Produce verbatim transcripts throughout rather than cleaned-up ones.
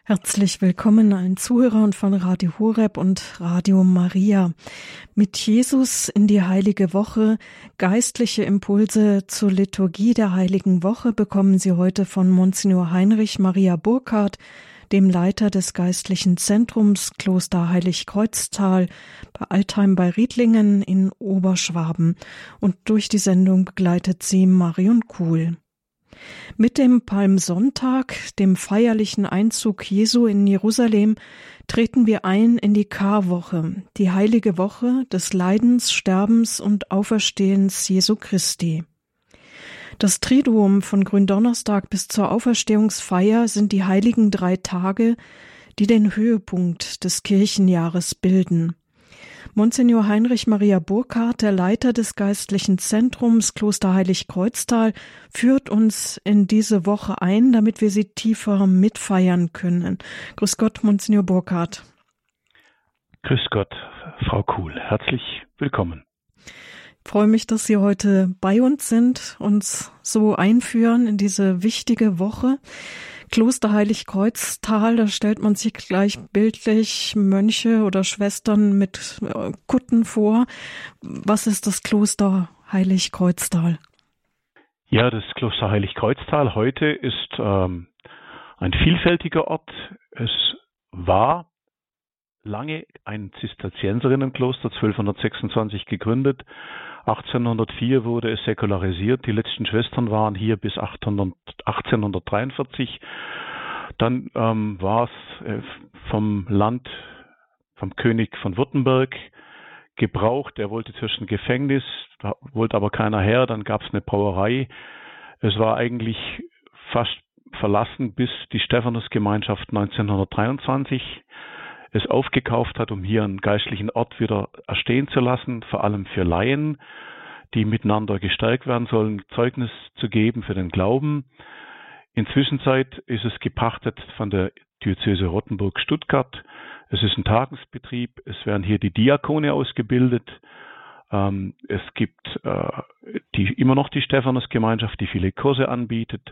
Herzlich willkommen allen Zuhörern von Radio Horeb und Radio Maria. Mit Jesus in die Heilige Woche, geistliche Impulse zur Liturgie der Heiligen Woche bekommen Sie heute von Monsignor Heinrich Maria Burkhardt, dem Leiter des geistlichen Zentrums Kloster Heiligkreuztal bei Altheim bei Riedlingen in Oberschwaben. Und durch die Sendung begleitet sie Marion Kuhl. Mit dem Palmsonntag, dem feierlichen Einzug Jesu in Jerusalem, treten wir ein in die Karwoche, die heilige Woche des Leidens, Sterbens und Auferstehens Jesu Christi. Das Triduum von Gründonnerstag bis zur Auferstehungsfeier sind die heiligen drei Tage, die den Höhepunkt des Kirchenjahres bilden. Monsignor Heinrich Maria Burkhardt, der Leiter des geistlichen Zentrums Kloster Heiligkreuztal, führt uns in diese Woche ein, damit wir sie tiefer mitfeiern können. Grüß Gott, Monsignor Burkhardt. Grüß Gott, Frau Kuhl. Herzlich willkommen. Ich freue mich, dass Sie heute bei uns sind, uns so einführen in diese wichtige Woche. Kloster Heiligkreuztal, da stellt man sich gleich bildlich Mönche oder Schwestern mit Kutten vor. Was ist das Kloster Heiligkreuztal? Ja, das Kloster Heiligkreuztal heute ist ähm, ein vielfältiger Ort. Es war lange ein Zisterzienserinnenkloster, zwölfhundertsechsundzwanzig gegründet. achtzehnhundertvier wurde es säkularisiert. Die letzten Schwestern waren hier bis achtzehnhundertdreiundvierzig. Dann ähm, war es äh, vom Land, vom König von Württemberg gebraucht. Er wollte zwischen Gefängnis, da wollte aber keiner her. Dann gab es eine Brauerei. Es war eigentlich fast verlassen, bis die Stephanusgemeinschaft neunzehnhundertdreiundzwanzig es aufgekauft hat, um hier einen geistlichen Ort wieder erstehen zu lassen, vor allem für Laien, die miteinander gestärkt werden sollen, Zeugnis zu geben für den Glauben. Inzwischen ist es gepachtet von der Diözese Rottenburg-Stuttgart. Es ist ein Tagungsbetrieb. Es werden hier die Diakone ausgebildet. Ähm, es gibt äh, die, immer noch die Stephanusgemeinschaft, die viele Kurse anbietet.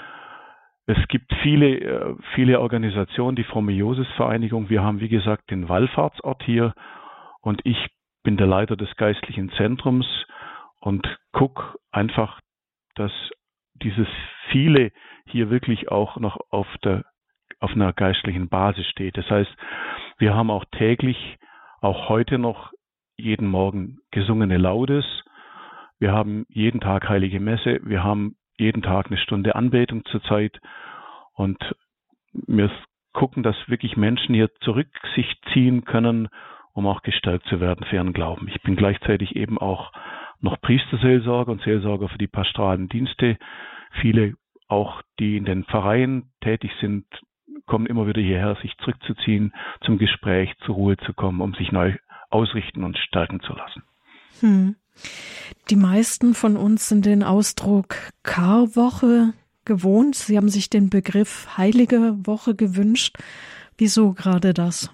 Es gibt viele, viele Organisationen, die Fromme Josefsvereinigung. Wir haben, wie gesagt, den Wallfahrtsort hier und ich bin der Leiter des geistlichen Zentrums und gucke einfach, dass dieses viele hier wirklich auch noch auf der, auf einer geistlichen Basis steht. Das heißt, wir haben auch täglich, auch heute noch jeden Morgen gesungene Laudes. Wir haben jeden Tag Heilige Messe. Wir haben jeden Tag eine Stunde Anbetung zur Zeit und wir gucken, dass wirklich Menschen hier zurück sich ziehen können, um auch gestärkt zu werden für ihren Glauben. Ich bin gleichzeitig eben auch noch Priesterseelsorger und Seelsorger für die pastoralen Dienste. Viele, auch die in den Pfarreien tätig sind, kommen immer wieder hierher, sich zurückzuziehen, zum Gespräch, zur Ruhe zu kommen, um sich neu ausrichten und stärken zu lassen. Hm. Die meisten von uns sind den Ausdruck Karwoche gewohnt. Sie haben sich den Begriff Heilige Woche gewünscht. Wieso gerade das?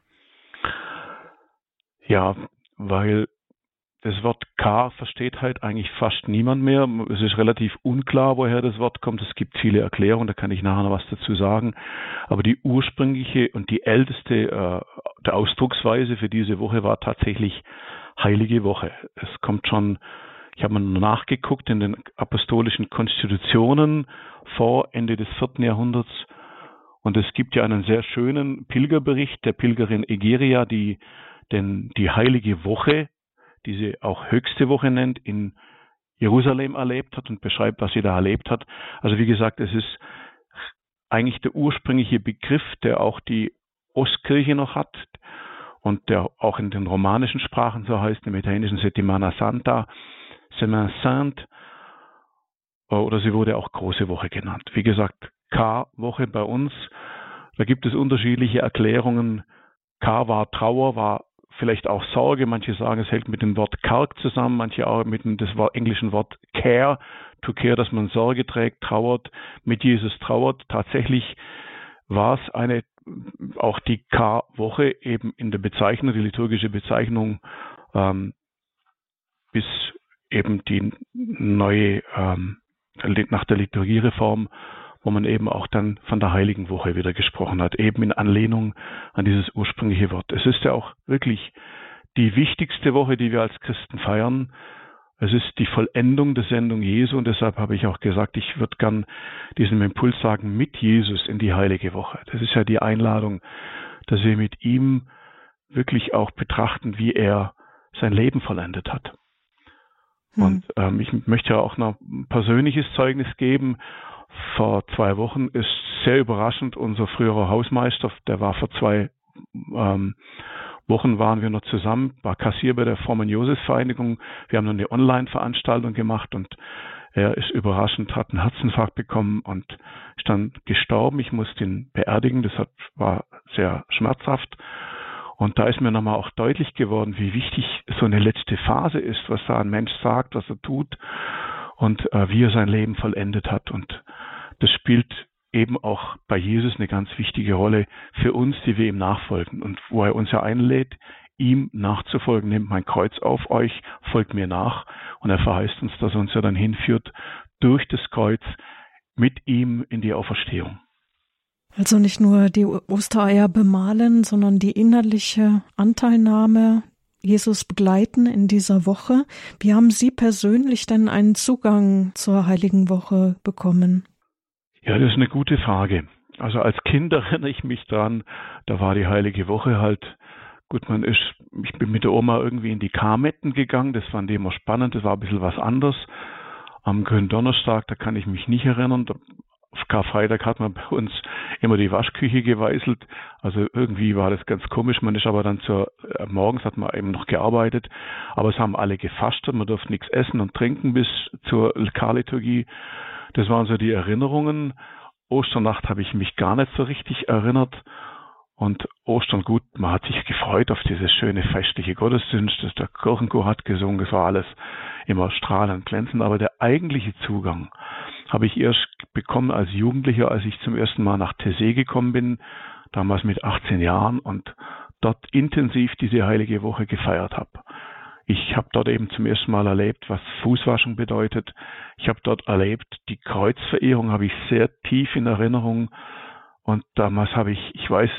Ja, weil das Wort Kar versteht halt eigentlich fast niemand mehr. Es ist relativ unklar, woher das Wort kommt. Es gibt viele Erklärungen, da kann ich nachher noch was dazu sagen. Aber die ursprüngliche und die älteste äh, der Ausdrucksweise für diese Woche war tatsächlich Heilige Woche. Es kommt schon, ich habe mal nachgeguckt in den apostolischen Konstitutionen vor Ende des vierten Jahrhunderts und es gibt ja einen sehr schönen Pilgerbericht der Pilgerin Egeria, die denn die Heilige Woche, die sie auch höchste Woche nennt, in Jerusalem erlebt hat und beschreibt, was sie da erlebt hat. Also wie gesagt, es ist eigentlich der ursprüngliche Begriff, der auch die Ostkirche noch hat und der auch in den romanischen Sprachen so heißt, im italienischen Settimana Santa, Semaine Sainte, oder sie wurde auch Große Woche genannt. Wie gesagt, K-Woche bei uns, da gibt es unterschiedliche Erklärungen. K war Trauer, war vielleicht auch Sorge. Manche sagen, es hält mit dem Wort Karg zusammen, manche auch mit dem das englischen Wort Care, to care, dass man Sorge trägt, trauert, mit Jesus trauert. Tatsächlich war es eine, auch die K-Woche eben in der Bezeichnung, die liturgische Bezeichnung, ähm, bis eben die neue, ähm, nach der Liturgiereform, wo man eben auch dann von der Heiligen Woche wieder gesprochen hat, eben in Anlehnung an dieses ursprüngliche Wort. Es ist ja auch wirklich die wichtigste Woche, die wir als Christen feiern. Es ist die Vollendung der Sendung Jesu und deshalb habe ich auch gesagt, ich würde gern diesen Impuls sagen, mit Jesus in die Heilige Woche. Das ist ja die Einladung, dass wir mit ihm wirklich auch betrachten, wie er sein Leben vollendet hat. Hm. Und ähm, ich möchte ja auch noch ein persönliches Zeugnis geben. Vor zwei Wochen ist sehr überraschend unser früherer Hausmeister, der war vor zwei ähm, Wochen waren wir noch zusammen, war Kassier bei der Frommen Josefsvereinigung. Wir haben noch eine Online-Veranstaltung gemacht und er ist überraschend, hat einen Herzinfarkt bekommen und ist dann gestorben. Ich musste ihn beerdigen, das hat, war sehr schmerzhaft. Und da ist mir nochmal auch deutlich geworden, wie wichtig so eine letzte Phase ist, was da ein Mensch sagt, was er tut und äh, wie er sein Leben vollendet hat. Und das spielt eben auch bei Jesus eine ganz wichtige Rolle für uns, die wir ihm nachfolgen. Und wo er uns ja einlädt, ihm nachzufolgen, nehmt mein Kreuz auf euch, folgt mir nach. Und er verheißt uns, dass er uns ja dann hinführt durch das Kreuz mit ihm in die Auferstehung. Also nicht nur die Ostereier bemalen, sondern die innerliche Anteilnahme, Jesus begleiten in dieser Woche. Wie haben Sie persönlich denn einen Zugang zur Heiligen Woche bekommen? Ja, das ist eine gute Frage. Also als Kind erinnere ich mich dran, da war die Heilige Woche halt, gut, man ist, ich bin mit der Oma irgendwie in die Karmetten gegangen, das fand ich immer spannend, das war ein bisschen was anderes. Am Gründonnerstag, da kann ich mich nicht erinnern, da, auf Karfreitag hat man bei uns immer die Waschküche geweißelt, also irgendwie war das ganz komisch, man ist aber dann zur, äh, morgens hat man eben noch gearbeitet, aber es haben alle gefastet, man durfte nichts essen und trinken bis zur Karliturgie. Das waren so die Erinnerungen. Osternacht habe ich mich gar nicht so richtig erinnert. Und Ostern, gut, man hat sich gefreut auf dieses schöne festliche Gottesdienst. Der Kirchenchor hat gesungen, das war alles immer strahlend glänzend. Aber der eigentliche Zugang habe ich erst bekommen als Jugendlicher, als ich zum ersten Mal nach Tessé gekommen bin, damals mit achtzehn Jahren und dort intensiv diese Heilige Woche gefeiert habe. Ich habe dort eben zum ersten Mal erlebt, was Fußwaschen bedeutet. Ich habe dort erlebt, die Kreuzverehrung habe ich sehr tief in Erinnerung. Und damals habe ich, ich weiß,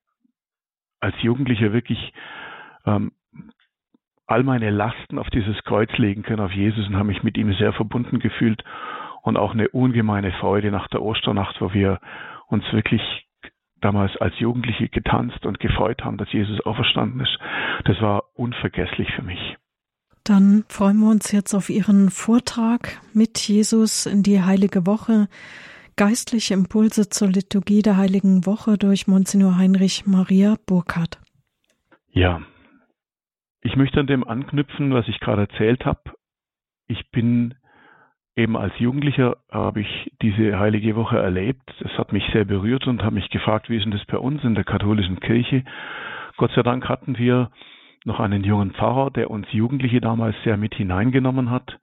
als Jugendlicher wirklich ähm, all meine Lasten auf dieses Kreuz legen können, auf Jesus, und habe mich mit ihm sehr verbunden gefühlt. Und auch eine ungemeine Freude nach der Osternacht, wo wir uns wirklich damals als Jugendliche getanzt und gefreut haben, dass Jesus auferstanden ist. Das war unvergesslich für mich. Dann freuen wir uns jetzt auf Ihren Vortrag mit Jesus in die Heilige Woche. Geistliche Impulse zur Liturgie der Heiligen Woche durch Monsignor Heinrich Maria Burkhardt. Ja, ich möchte an dem anknüpfen, was ich gerade erzählt habe. Ich bin eben als Jugendlicher, habe ich diese Heilige Woche erlebt. Das hat mich sehr berührt und habe mich gefragt, wie ist denn das bei uns in der katholischen Kirche? Gott sei Dank hatten wir noch einen jungen Pfarrer, der uns Jugendliche damals sehr mit hineingenommen hat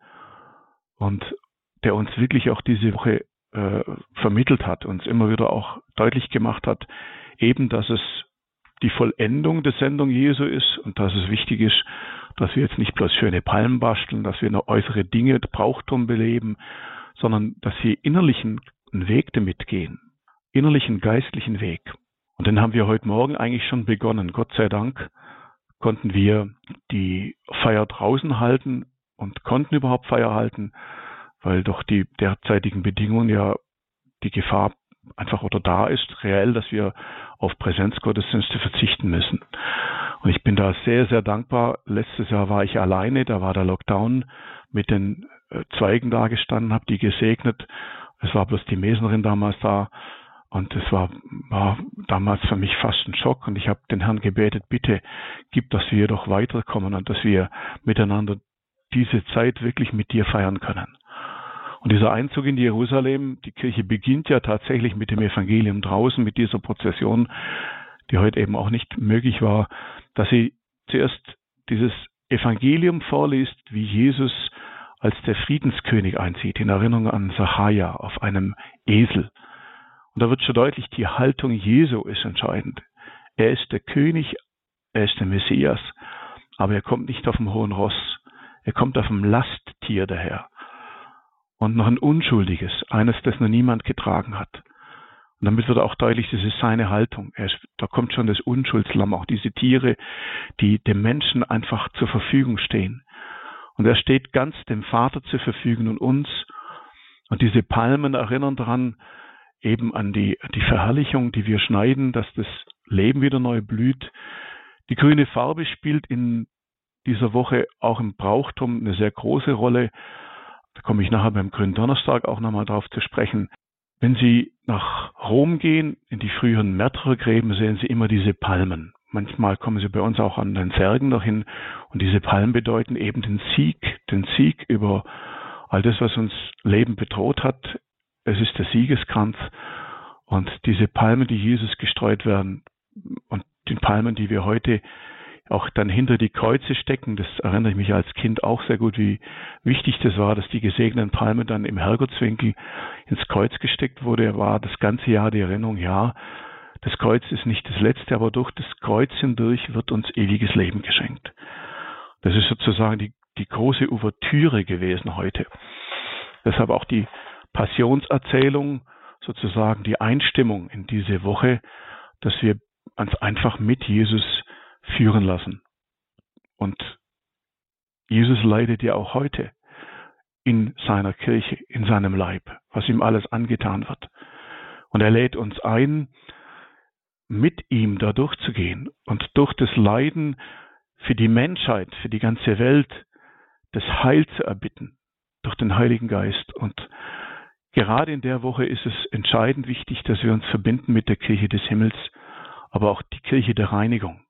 und der uns wirklich auch diese Woche äh, vermittelt hat, uns immer wieder auch deutlich gemacht hat, eben, dass es die Vollendung der Sendung Jesu ist und dass es wichtig ist, dass wir jetzt nicht bloß schöne Palmen basteln, dass wir nur äußere Dinge, Brauchtum beleben, sondern dass wir innerlichen Weg damit gehen, innerlichen geistlichen Weg. Und den haben wir heute Morgen eigentlich schon begonnen, Gott sei Dank. Konnten wir die Feier draußen halten und konnten überhaupt Feier halten, weil doch die derzeitigen Bedingungen ja die Gefahr einfach oder da ist, reell, dass wir auf Präsenzgottesdienste verzichten müssen. Und ich bin da sehr, sehr dankbar. Letztes Jahr war ich alleine, da war der Lockdown, mit den äh, Zweigen da gestanden, habe die gesegnet. Es war bloß die Mesnerin damals da. Und es war, war damals für mich fast ein Schock. Und ich habe den Herrn gebetet, bitte gib, dass wir doch weiterkommen und dass wir miteinander diese Zeit wirklich mit dir feiern können. Und dieser Einzug in Jerusalem, die Kirche beginnt ja tatsächlich mit dem Evangelium draußen, mit dieser Prozession, die heute eben auch nicht möglich war, dass sie zuerst dieses Evangelium vorliest, wie Jesus als der Friedenskönig einzieht, in Erinnerung an Sacharja auf einem Esel. Und da wird schon deutlich, die Haltung Jesu ist entscheidend. Er ist der König, er ist der Messias, aber er kommt nicht auf dem hohen Ross. Er kommt auf dem Lasttier daher. und noch ein unschuldiges, eines, das noch niemand getragen hat. Und damit wird auch deutlich, das ist seine Haltung. Er ist, da kommt schon das Unschuldslamm, auch diese Tiere, die dem Menschen einfach zur Verfügung stehen. Und er steht ganz dem Vater zur Verfügung und uns. Und diese Palmen erinnern daran, eben an die, die Verherrlichung, die wir schneiden, dass das Leben wieder neu blüht. Die grüne Farbe spielt in dieser Woche auch im Brauchtum eine sehr große Rolle. Da komme ich nachher beim Gründonnerstag auch nochmal drauf zu sprechen. Wenn Sie nach Rom gehen, in die früheren Märtyrergräben, sehen Sie immer diese Palmen. Manchmal kommen Sie bei uns auch an den Särgen noch hin und diese Palmen bedeuten eben den Sieg, den Sieg über all das, was uns Leben bedroht hat. Es ist der Siegeskranz und diese Palmen, die Jesus gestreut werden und die Palmen, die wir heute auch dann hinter die Kreuze stecken, das erinnere ich mich als Kind auch sehr gut, wie wichtig das war, dass die gesegneten Palmen dann im Herrgottswinkel ins Kreuz gesteckt wurde, war das ganze Jahr die Erinnerung, ja, das Kreuz ist nicht das Letzte, aber durch das Kreuz hindurch wird uns ewiges Leben geschenkt. Das ist sozusagen die, die große Ouvertüre gewesen heute. Deshalb auch die Passionserzählung, sozusagen die Einstimmung in diese Woche, dass wir uns einfach mit Jesus führen lassen. Und Jesus leidet ja auch heute in seiner Kirche, in seinem Leib, was ihm alles angetan wird. Und er lädt uns ein, mit ihm da durchzugehen und durch das Leiden für die Menschheit, für die ganze Welt, das Heil zu erbitten, durch den Heiligen Geist. Und gerade in der Woche ist es entscheidend wichtig, dass wir uns verbinden mit der Kirche des Himmels, aber auch die Kirche der Reinigung.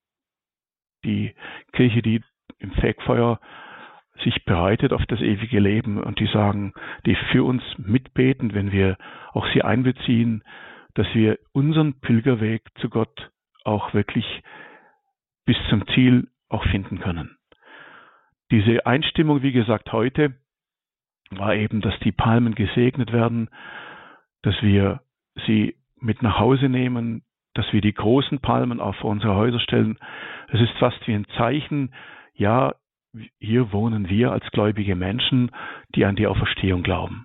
Die Kirche, die im Fegfeuer sich bereitet auf das ewige Leben und die sagen, die für uns mitbeten, wenn wir auch sie einbeziehen, dass wir unseren Pilgerweg zu Gott auch wirklich bis zum Ziel auch finden können. Diese Einstimmung, wie gesagt, heute war eben, dass die Palmen gesegnet werden, dass wir sie mit nach Hause nehmen, dass wir die großen Palmen auch vor unsere Häuser stellen. Es ist fast wie ein Zeichen, ja, hier wohnen wir als gläubige Menschen, die an die Auferstehung glauben.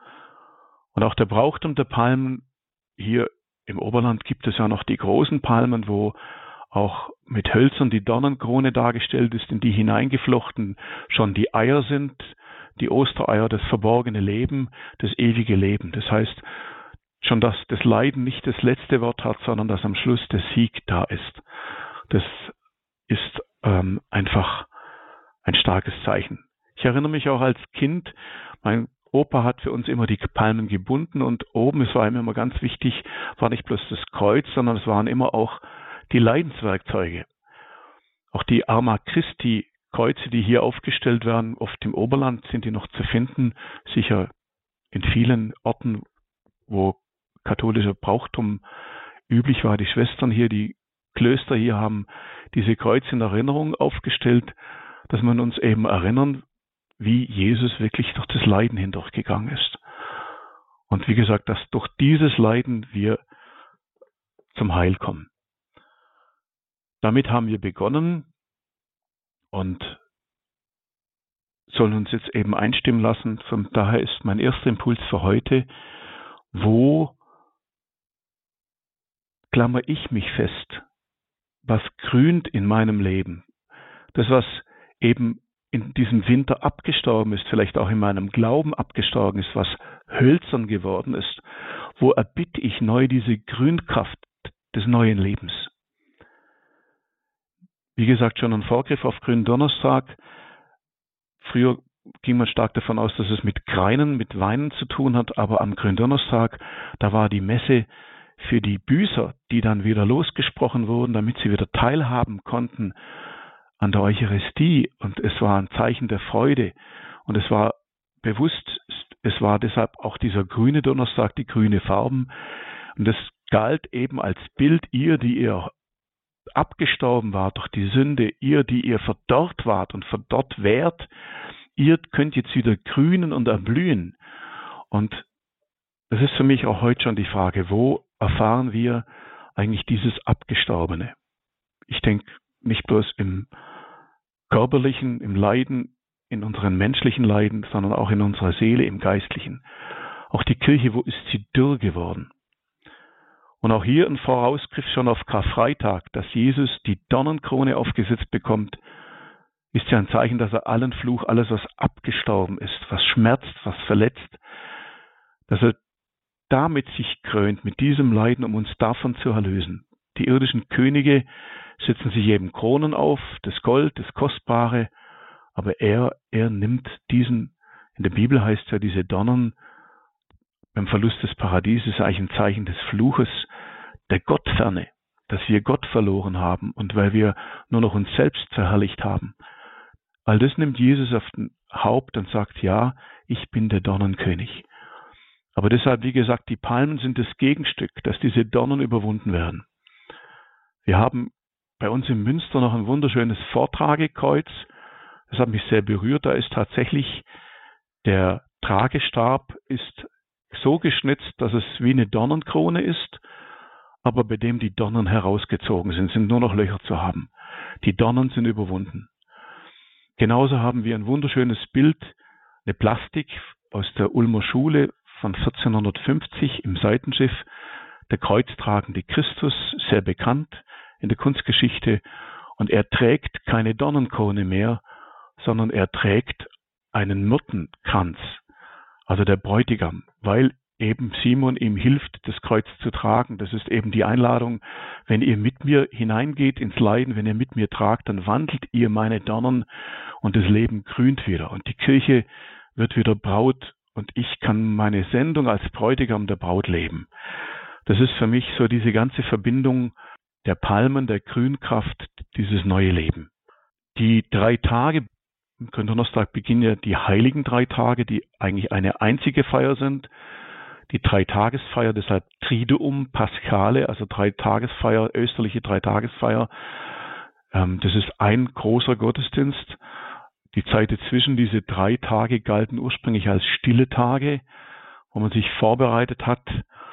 Und auch der Brauchtum der Palmen, hier im Oberland gibt es ja noch die großen Palmen, wo auch mit Hölzern die Dornenkrone dargestellt ist, in die hineingeflochten schon die Eier sind, die Ostereier, das verborgene Leben, das ewige Leben. Das heißt, schon dass das Leiden nicht das letzte Wort hat, sondern dass am Schluss der Sieg da ist. Das ist ähm, einfach ein starkes Zeichen. Ich erinnere mich auch als Kind, mein Opa hat für uns immer die Palmen gebunden und oben, es war ihm immer ganz wichtig, war nicht bloß das Kreuz, sondern es waren immer auch die Leidenswerkzeuge. Auch die Arma Christi Kreuze, die hier aufgestellt werden, oft im Oberland sind die noch zu finden, sicher in vielen Orten, wo katholischer Brauchtum üblich war. Die Schwestern hier, die Klöster hier haben diese Kreuze in Erinnerung aufgestellt, dass man uns eben erinnern, wie Jesus wirklich durch das Leiden hindurchgegangen ist. Und wie gesagt, dass durch dieses Leiden wir zum Heil kommen. Damit haben wir begonnen und sollen uns jetzt eben einstimmen lassen. Von daher ist mein erster Impuls für heute, wo klammer ich mich fest? Was grünt in meinem Leben? Das, was eben in diesem Winter abgestorben ist, vielleicht auch in meinem Glauben abgestorben ist, was hölzern geworden ist, wo erbitte ich neu diese Grünkraft des neuen Lebens? Wie gesagt, schon ein Vorgriff auf Gründonnerstag. Früher ging man stark davon aus, dass es mit Greinen, mit Weinen zu tun hat, aber am Gründonnerstag, da war die Messe für die Büßer, die dann wieder losgesprochen wurden, damit sie wieder teilhaben konnten an der Eucharistie, und es war ein Zeichen der Freude und es war bewusst, es war deshalb auch dieser grüne Donnerstag, die grüne Farben, und es galt eben als Bild, ihr, die ihr abgestorben wart durch die Sünde, ihr, die ihr verdorrt wart und verdorrt wärt, ihr könnt jetzt wieder grünen und erblühen. Und das ist für mich auch heute schon die Frage, wo erfahren wir eigentlich dieses Abgestorbene? Ich denke nicht bloß im körperlichen, im Leiden, in unseren menschlichen Leiden, sondern auch in unserer Seele, im Geistlichen. Auch die Kirche, wo ist sie dürr geworden? Und auch hier ein Vorausgriff schon auf Karfreitag, dass Jesus die Dornenkrone aufgesetzt bekommt, ist ja ein Zeichen, dass er allen Fluch, alles was abgestorben ist, was schmerzt, was verletzt, dass er damit sich krönt, mit diesem Leiden, um uns davon zu erlösen. Die irdischen Könige setzen sich eben Kronen auf, das Gold, das Kostbare, aber er, er nimmt diesen, in der Bibel heißt ja diese Dornen, beim Verlust des Paradieses eigentlich ein Zeichen des Fluches, der Gottferne, dass wir Gott verloren haben und weil wir nur noch uns selbst verherrlicht haben. All das nimmt Jesus auf den Haupt und sagt, ja, ich bin der Dornenkönig. Aber deshalb, wie gesagt, die Palmen sind das Gegenstück, dass diese Dornen überwunden werden. Wir haben bei uns in Münster noch ein wunderschönes Vortragekreuz. Das hat mich sehr berührt. Da ist tatsächlich der Tragestab ist so geschnitzt, dass es wie eine Dornenkrone ist, aber bei dem die Dornen herausgezogen sind, sind nur noch Löcher zu haben. Die Dornen sind überwunden. Genauso haben wir ein wunderschönes Bild, eine Plastik aus der Ulmer Schule von vierzehnhundertfünfzig im Seitenschiff, der kreuztragende Christus, sehr bekannt in der Kunstgeschichte, und er trägt keine Dornenkrone mehr, sondern er trägt einen Myrtenkranz, also der Bräutigam, weil eben Simon ihm hilft, das Kreuz zu tragen. Das ist eben die Einladung, wenn ihr mit mir hineingeht ins Leiden, wenn ihr mit mir tragt, dann wandelt ihr meine Dornen und das Leben grünt wieder. Und die Kirche wird wieder Braut und ich kann meine Sendung als Bräutigam der Braut leben. Das ist für mich so diese ganze Verbindung der Palmen, der Grünkraft, dieses neue Leben. Die drei Tage, am Gründonnerstag beginnen ja die heiligen drei Tage, die eigentlich eine einzige Feier sind. Die Dreitagesfeier, deshalb Triduum Paschale, also Dreitagesfeier, österliche Dreitagesfeier. Ähm, das ist ein großer Gottesdienst. Die Zeit dazwischen, diese drei Tage galten ursprünglich als stille Tage, wo man sich vorbereitet hat,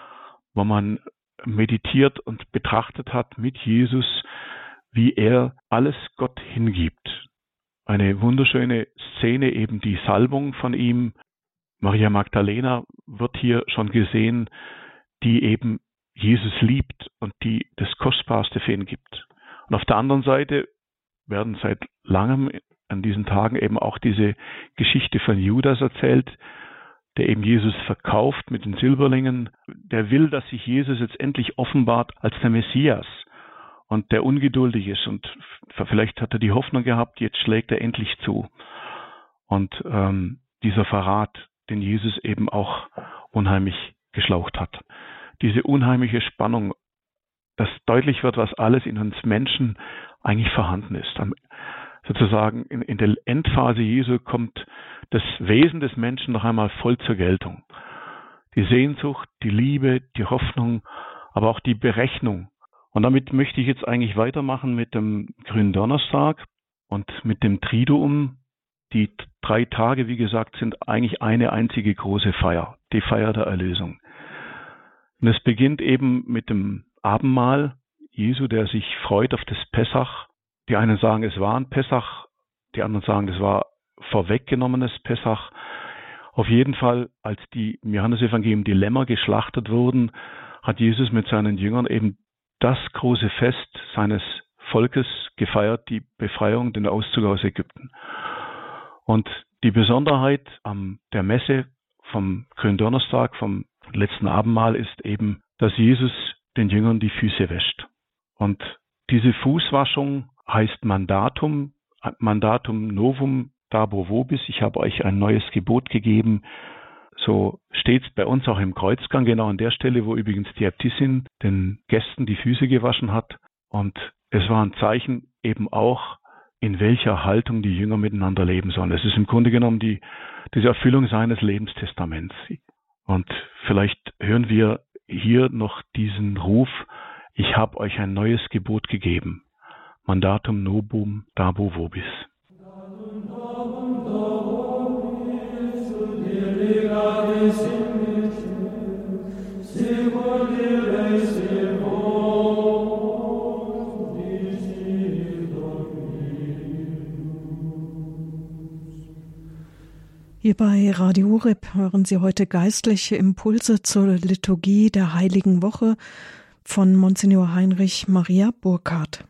wo man meditiert und betrachtet hat mit Jesus, wie er alles Gott hingibt. Eine wunderschöne Szene, eben die Salbung von ihm. Maria Magdalena wird hier schon gesehen, die eben Jesus liebt und die das Kostbarste für ihn gibt. Und auf der anderen Seite werden seit langem an diesen Tagen eben auch diese Geschichte von Judas erzählt, der eben Jesus verkauft mit den Silberlingen. Der will, dass sich Jesus jetzt endlich offenbart als der Messias und der ungeduldig ist. Und vielleicht hat er die Hoffnung gehabt, jetzt schlägt er endlich zu. Und ähm, dieser Verrat, den Jesus eben auch unheimlich geschlaucht hat. Diese unheimliche Spannung, dass deutlich wird, was alles in uns Menschen eigentlich vorhanden ist. Sozusagen in, in der Endphase Jesu kommt das Wesen des Menschen noch einmal voll zur Geltung. Die Sehnsucht, die Liebe, die Hoffnung, aber auch die Berechnung. Und damit möchte ich jetzt eigentlich weitermachen mit dem Gründonnerstag und mit dem Triduum. Die drei Tage, wie gesagt, sind eigentlich eine einzige große Feier, die Feier der Erlösung. Und es beginnt eben mit dem Abendmahl Jesu, der sich freut auf das Pessach. Die einen sagen, es war ein Pessach, die anderen sagen, es war vorweggenommenes Pessach. Auf jeden Fall, als die im Johannesevangelium die Lämmer geschlachtet wurden, hat Jesus mit seinen Jüngern eben das große Fest seines Volkes gefeiert, die Befreiung, den Auszug aus Ägypten. Und die Besonderheit am der Messe vom Gründonnerstag, vom letzten Abendmahl, ist eben, dass Jesus den Jüngern die Füße wäscht. Und diese Fußwaschung heißt Mandatum, Mandatum novum dabo vobis. Ich habe euch ein neues Gebot gegeben. So steht es bei uns auch im Kreuzgang, genau an der Stelle, wo übrigens die Äbtissin den Gästen die Füße gewaschen hat. Und es war ein Zeichen eben auch, in welcher Haltung die Jünger miteinander leben sollen. Es ist im Grunde genommen die, diese Erfüllung seines Lebenstestaments. Und vielleicht hören wir hier noch diesen Ruf, ich habe euch ein neues Gebot gegeben. Mandatum novum dabo vobis. Hier bei Radio Horeb hören Sie heute geistliche Impulse zur Liturgie der Heiligen Woche von Monsignor Heinrich Maria Burkhardt.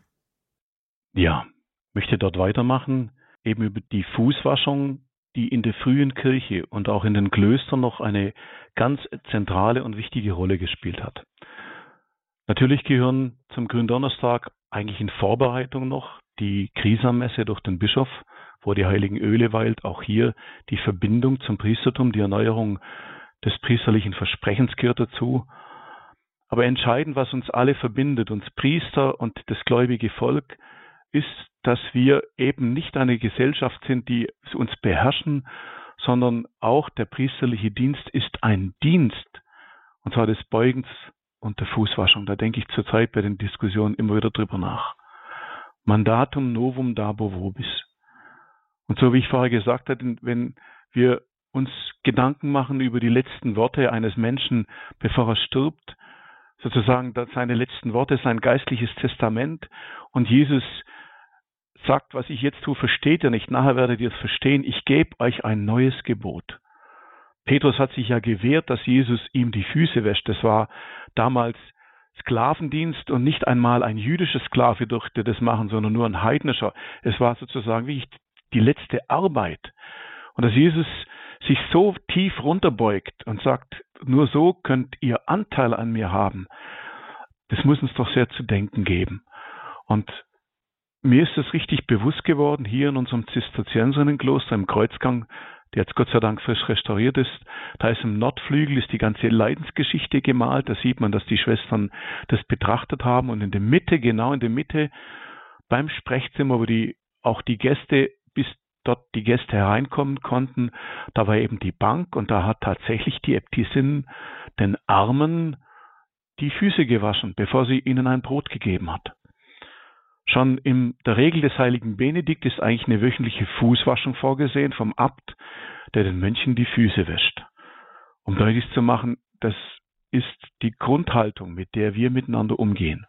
Ja, möchte dort weitermachen, eben über die Fußwaschung, die in der frühen Kirche und auch in den Klöstern noch eine ganz zentrale und wichtige Rolle gespielt hat. Natürlich gehören zum Gründonnerstag eigentlich in Vorbereitung noch die Krisammesse durch den Bischof, wo die heiligen Öle weilt, auch hier die Verbindung zum Priestertum, die Erneuerung des priesterlichen Versprechens gehört dazu. Aber entscheidend, was uns alle verbindet, uns Priester und das gläubige Volk, ist, dass wir eben nicht eine Gesellschaft sind, die uns beherrschen, sondern auch der priesterliche Dienst ist ein Dienst, und zwar des Beugens und der Fußwaschung. Da denke ich zurzeit bei den Diskussionen immer wieder drüber nach. Mandatum novum dabo vobis. Und so wie ich vorher gesagt habe, wenn wir uns Gedanken machen über die letzten Worte eines Menschen, bevor er stirbt, sozusagen seine letzten Worte, sein geistliches Testament, und Jesus sagt, was ich jetzt tue, versteht ihr nicht, nachher werdet ihr es verstehen, ich gebe euch ein neues Gebot. Petrus hat sich ja gewehrt, dass Jesus ihm die Füße wäscht. Das war damals Sklavendienst und nicht einmal ein jüdischer Sklave durfte das machen, sondern nur ein heidnischer. Es war sozusagen wie die letzte Arbeit. Und dass Jesus sich so tief runterbeugt und sagt, nur so könnt ihr Anteil an mir haben, das muss uns doch sehr zu denken geben. Und mir ist es richtig bewusst geworden, hier in unserem Zisterzienserinnenkloster im Kreuzgang, der jetzt Gott sei Dank frisch restauriert ist. Da ist im Nordflügel ist die ganze Leidensgeschichte gemalt. Da sieht man, dass die Schwestern das betrachtet haben. Und in der Mitte, genau in der Mitte, beim Sprechzimmer, wo die auch die Gäste, bis dort die Gäste hereinkommen konnten, da war eben die Bank und da hat tatsächlich die Äbtissin den Armen die Füße gewaschen, bevor sie ihnen ein Brot gegeben hat. Schon in der Regel des heiligen Benedikt ist eigentlich eine wöchentliche Fußwaschung vorgesehen vom Abt, der den Mönchen die Füße wäscht. Um deutlich zu machen, das ist die Grundhaltung, mit der wir miteinander umgehen.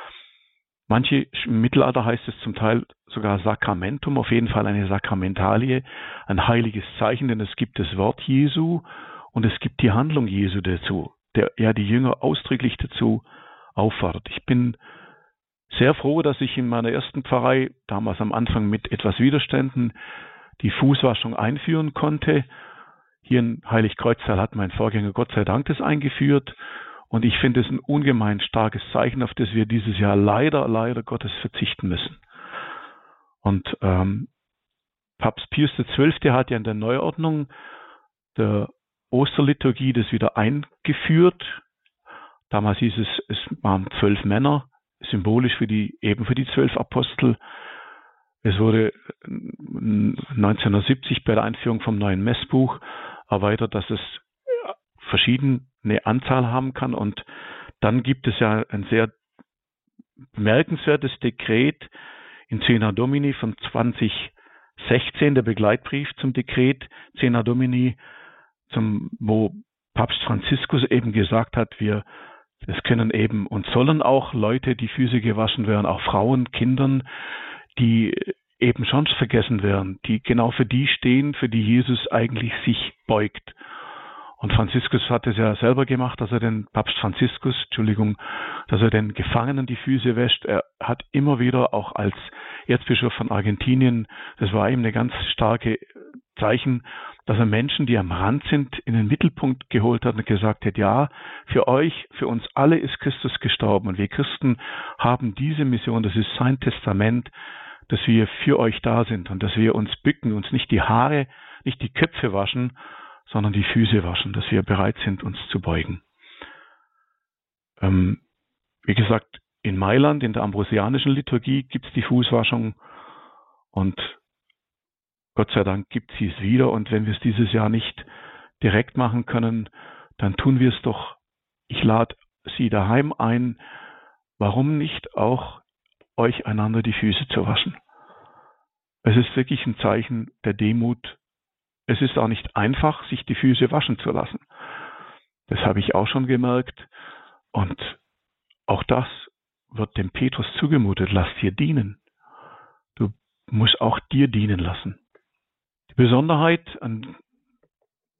Manche, im Mittelalter heißt es zum Teil sogar Sakramentum, auf jeden Fall eine Sakramentalie, ein heiliges Zeichen, denn es gibt das Wort Jesu und es gibt die Handlung Jesu dazu, der ja die Jünger ausdrücklich dazu auffordert. Ich bin sehr froh, dass ich in meiner ersten Pfarrei, damals am Anfang mit etwas Widerständen, die Fußwaschung einführen konnte. Hier in Heiligkreuztal hat mein Vorgänger Gott sei Dank das eingeführt. Und ich finde es ein ungemein starkes Zeichen, auf das wir dieses Jahr leider, leider Gottes verzichten müssen. Und ähm, Papst Pius der Zwölfte hat ja in der Neuordnung der Osterliturgie das wieder eingeführt. Damals hieß es, es waren zwölf Männer, symbolisch für die, eben für die zwölf Apostel. Es wurde neunzehnhundertsiebzig bei der Einführung vom neuen Messbuch erweitert, dass es verschiedene Anzahl haben kann. Und dann gibt es ja ein sehr bemerkenswertes Dekret in Cena Domini von zwanzig sechzehn, der Begleitbrief zum Dekret Cena Domini, zum, wo Papst Franziskus eben gesagt hat, wir es können eben und sollen auch Leute die Füße gewaschen werden, auch Frauen, Kindern, die eben schon vergessen werden, die genau für die stehen, für die Jesus eigentlich sich beugt. Und Franziskus hat es ja selber gemacht, dass er den Papst Franziskus, Entschuldigung, dass er den Gefangenen die Füße wäscht. Er hat immer wieder auch als Erzbischof von Argentinien, das war ihm eine ganz starke Zeichen, dass er Menschen, die am Rand sind, in den Mittelpunkt geholt hat und gesagt hat, ja, für euch, für uns alle ist Christus gestorben und wir Christen haben diese Mission, das ist sein Testament, dass wir für euch da sind und dass wir uns bücken, uns nicht die Haare, nicht die Köpfe waschen, sondern die Füße waschen, dass wir bereit sind, uns zu beugen. Ähm, wie gesagt, in Mailand, in der ambrosianischen Liturgie, gibt es die Fußwaschung und Gott sei Dank gibt sie es wieder. Und wenn wir es dieses Jahr nicht direkt machen können, dann tun wir es doch. Ich lade Sie daheim ein, warum nicht auch euch einander die Füße zu waschen. Es ist wirklich ein Zeichen der Demut. Es ist auch nicht einfach, sich die Füße waschen zu lassen. Das habe ich auch schon gemerkt. Und auch das wird dem Petrus zugemutet. Lass dir dienen. Du musst auch dir dienen lassen. Die Besonderheit an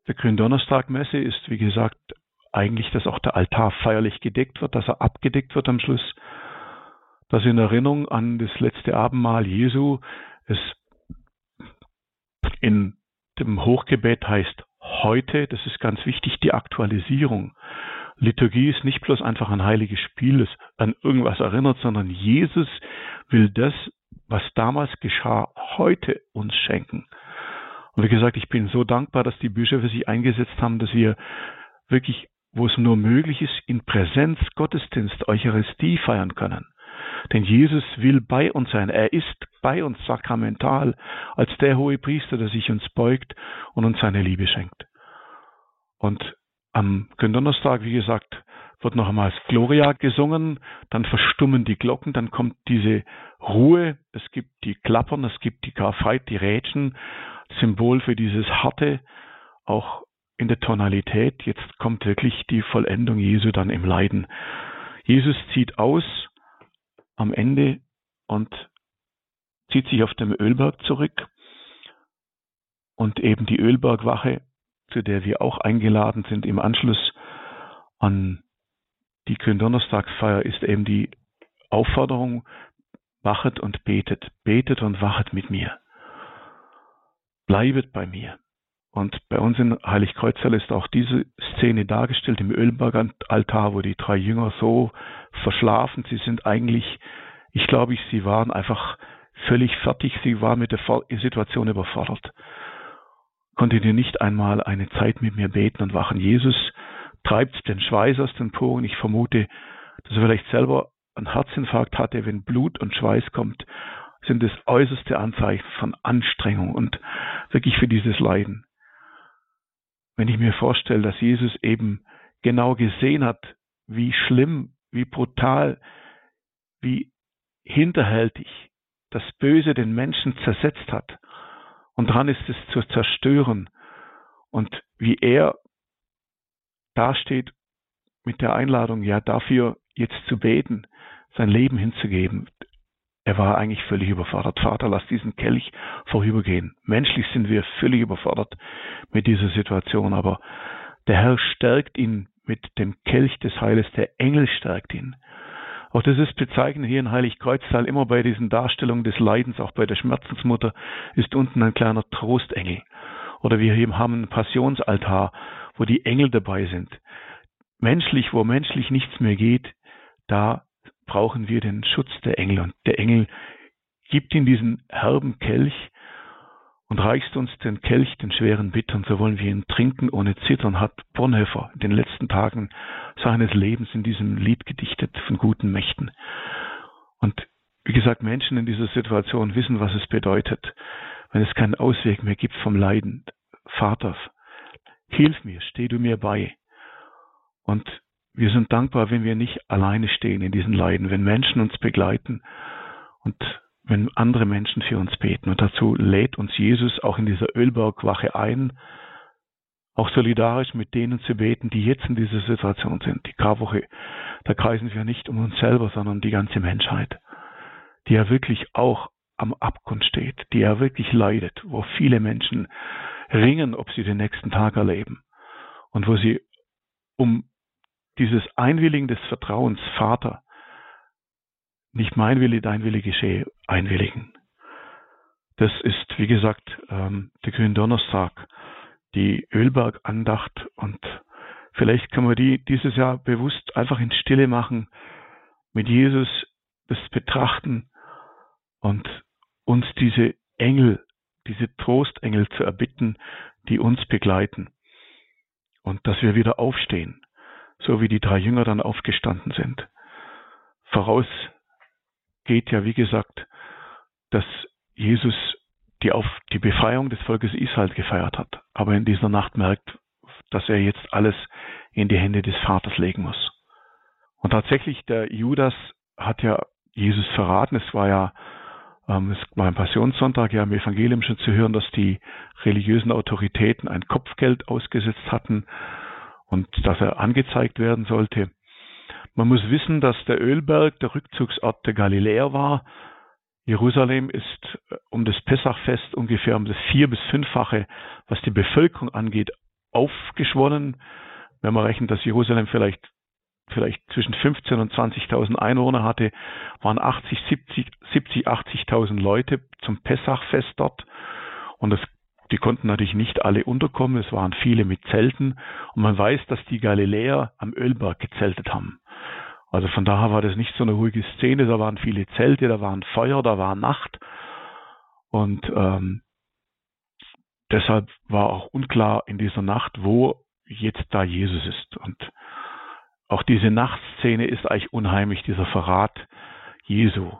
der Gründonnerstagmesse ist, wie gesagt, eigentlich, dass auch der Altar feierlich gedeckt wird, dass er abgedeckt wird am Schluss, dass in Erinnerung an das letzte Abendmahl Jesu es in dem Hochgebet heißt heute, das ist ganz wichtig, die Aktualisierung. Liturgie ist nicht bloß einfach ein heiliges Spiel, das an irgendwas erinnert, sondern Jesus will das, was damals geschah, heute uns schenken. Und wie gesagt, ich bin so dankbar, dass die Bischöfe sich eingesetzt haben, dass wir wirklich, wo es nur möglich ist, in Präsenz Gottesdienst, Eucharistie feiern können. Denn Jesus will bei uns sein. Er ist bei uns sakramental als der hohe Priester, der sich uns beugt und uns seine Liebe schenkt. Und am Gründonnerstag, wie gesagt, wird noch einmal das Gloria gesungen, dann verstummen die Glocken, dann kommt diese Ruhe, es gibt die Klappern, es gibt die Karfreit, die Rätschen, Symbol für dieses Harte, auch in der Tonalität. Jetzt kommt wirklich die Vollendung Jesu dann im Leiden. Jesus zieht aus am Ende und zieht sich auf dem Ölberg zurück und eben die Ölbergwache, zu der wir auch eingeladen sind im Anschluss an die Gründonnerstagsfeier, ist eben die Aufforderung, wachet und betet, betet und wachet mit mir. Bleibet bei mir. Und bei uns in Heiligkreuzerl ist auch diese Szene dargestellt im Ölbergaltar, wo die drei Jünger so verschlafen. Sie sind eigentlich, ich glaube, sie waren einfach völlig fertig. Sie waren mit der Situation überfordert. Konntet ihr nicht einmal eine Zeit mit mir beten und wachen? Jesus treibt den Schweiß aus den Poren. Ich vermute, dass er vielleicht selber einen Herzinfarkt hatte. Wenn Blut und Schweiß kommt, sind das äußerste Anzeichen von Anstrengung und wirklich für dieses Leiden. Wenn ich mir vorstelle, dass Jesus eben genau gesehen hat, wie schlimm, wie brutal, wie hinterhältig das Böse den Menschen zersetzt hat und dran ist es zu zerstören und wie er dasteht mit der Einladung, ja dafür jetzt zu beten, sein Leben hinzugeben. Er war eigentlich völlig überfordert. Vater, lass diesen Kelch vorübergehen. Menschlich sind wir völlig überfordert mit dieser Situation, aber der Herr stärkt ihn mit dem Kelch des Heiles, der Engel stärkt ihn. Auch das ist bezeichnend hier in Heiligkreuztal, immer bei diesen Darstellungen des Leidens, auch bei der Schmerzensmutter, ist unten ein kleiner Trostengel. Oder wir haben einen Passionsaltar, wo die Engel dabei sind. Menschlich, wo menschlich nichts mehr geht, da brauchen wir den Schutz der Engel. Und der Engel gibt ihm diesen herben Kelch und reicht uns den Kelch, den schweren Bittern. So wollen wir ihn trinken ohne Zittern, hat Bonhoeffer in den letzten Tagen seines Lebens in diesem Lied gedichtet von guten Mächten. Und wie gesagt, Menschen in dieser Situation wissen, was es bedeutet, wenn es keinen Ausweg mehr gibt vom Leiden. Vater, hilf mir, steh du mir bei. Und wir sind dankbar, wenn wir nicht alleine stehen in diesen Leiden, wenn Menschen uns begleiten und wenn andere Menschen für uns beten. Und dazu lädt uns Jesus auch in dieser Ölbergwache ein, auch solidarisch mit denen zu beten, die jetzt in dieser Situation sind. Die Karwoche, da kreisen wir nicht um uns selber, sondern die ganze Menschheit, die ja wirklich auch am Abgrund steht, die ja wirklich leidet, wo viele Menschen ringen, ob sie den nächsten Tag erleben und wo sie um dieses Einwilligen des Vertrauens, Vater, nicht mein Wille, dein Wille geschehe, einwilligen. Das ist, wie gesagt, ähm, der Gründonnerstag, die Ölbergandacht und vielleicht können wir die dieses Jahr bewusst einfach in Stille machen, mit Jesus das betrachten und uns diese Engel, diese Trostengel zu erbitten, die uns begleiten und dass wir wieder aufstehen, so wie die drei Jünger dann aufgestanden sind. Voraus geht ja, wie gesagt, dass Jesus die, auf die Befreiung des Volkes Israel gefeiert hat, aber in dieser Nacht merkt, dass er jetzt alles in die Hände des Vaters legen muss. Und tatsächlich, der Judas hat ja Jesus verraten. Es war ja, ähm, es war am Passionssonntag ja im Evangelium schon zu hören, dass die religiösen Autoritäten ein Kopfgeld ausgesetzt hatten und dass er angezeigt werden sollte. Man muss wissen, dass der Ölberg der Rückzugsort der Galiläer war. Jerusalem ist um das Pessachfest ungefähr um das vier- bis fünffache, was die Bevölkerung angeht, aufgeschwollen. Wenn man rechnet, dass Jerusalem vielleicht vielleicht zwischen fünfzehntausend und zwanzigtausend Einwohner hatte, waren achtzig, siebzig, achtzigtausend Leute zum Pessachfest dort. Und das, die konnten natürlich nicht alle unterkommen. Es waren viele mit Zelten. Und man weiß, dass die Galiläer am Ölberg gezeltet haben. Also von daher war das nicht so eine ruhige Szene. Da waren viele Zelte, da waren Feuer, da war Nacht. Und ähm, deshalb war auch unklar in dieser Nacht, wo jetzt da Jesus ist. Und auch diese Nachtszene ist eigentlich unheimlich, dieser Verrat Jesu.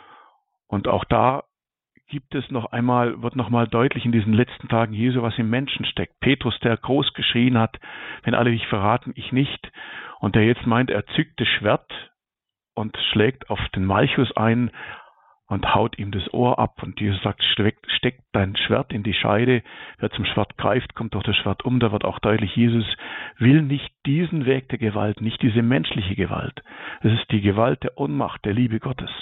Und auch da gibt es noch einmal, wird noch mal deutlich in diesen letzten Tagen Jesu, was im Menschen steckt. Petrus, der groß geschrien hat, wenn alle dich verraten, ich nicht. Und der jetzt meint, er zückt das Schwert und schlägt auf den Malchus ein und haut ihm das Ohr ab. Und Jesus sagt, steck dein Schwert in die Scheide. Wer zum Schwert greift, kommt durch das Schwert um. Da wird auch deutlich, Jesus will nicht diesen Weg der Gewalt, nicht diese menschliche Gewalt. Es ist die Gewalt der Ohnmacht, der Liebe Gottes.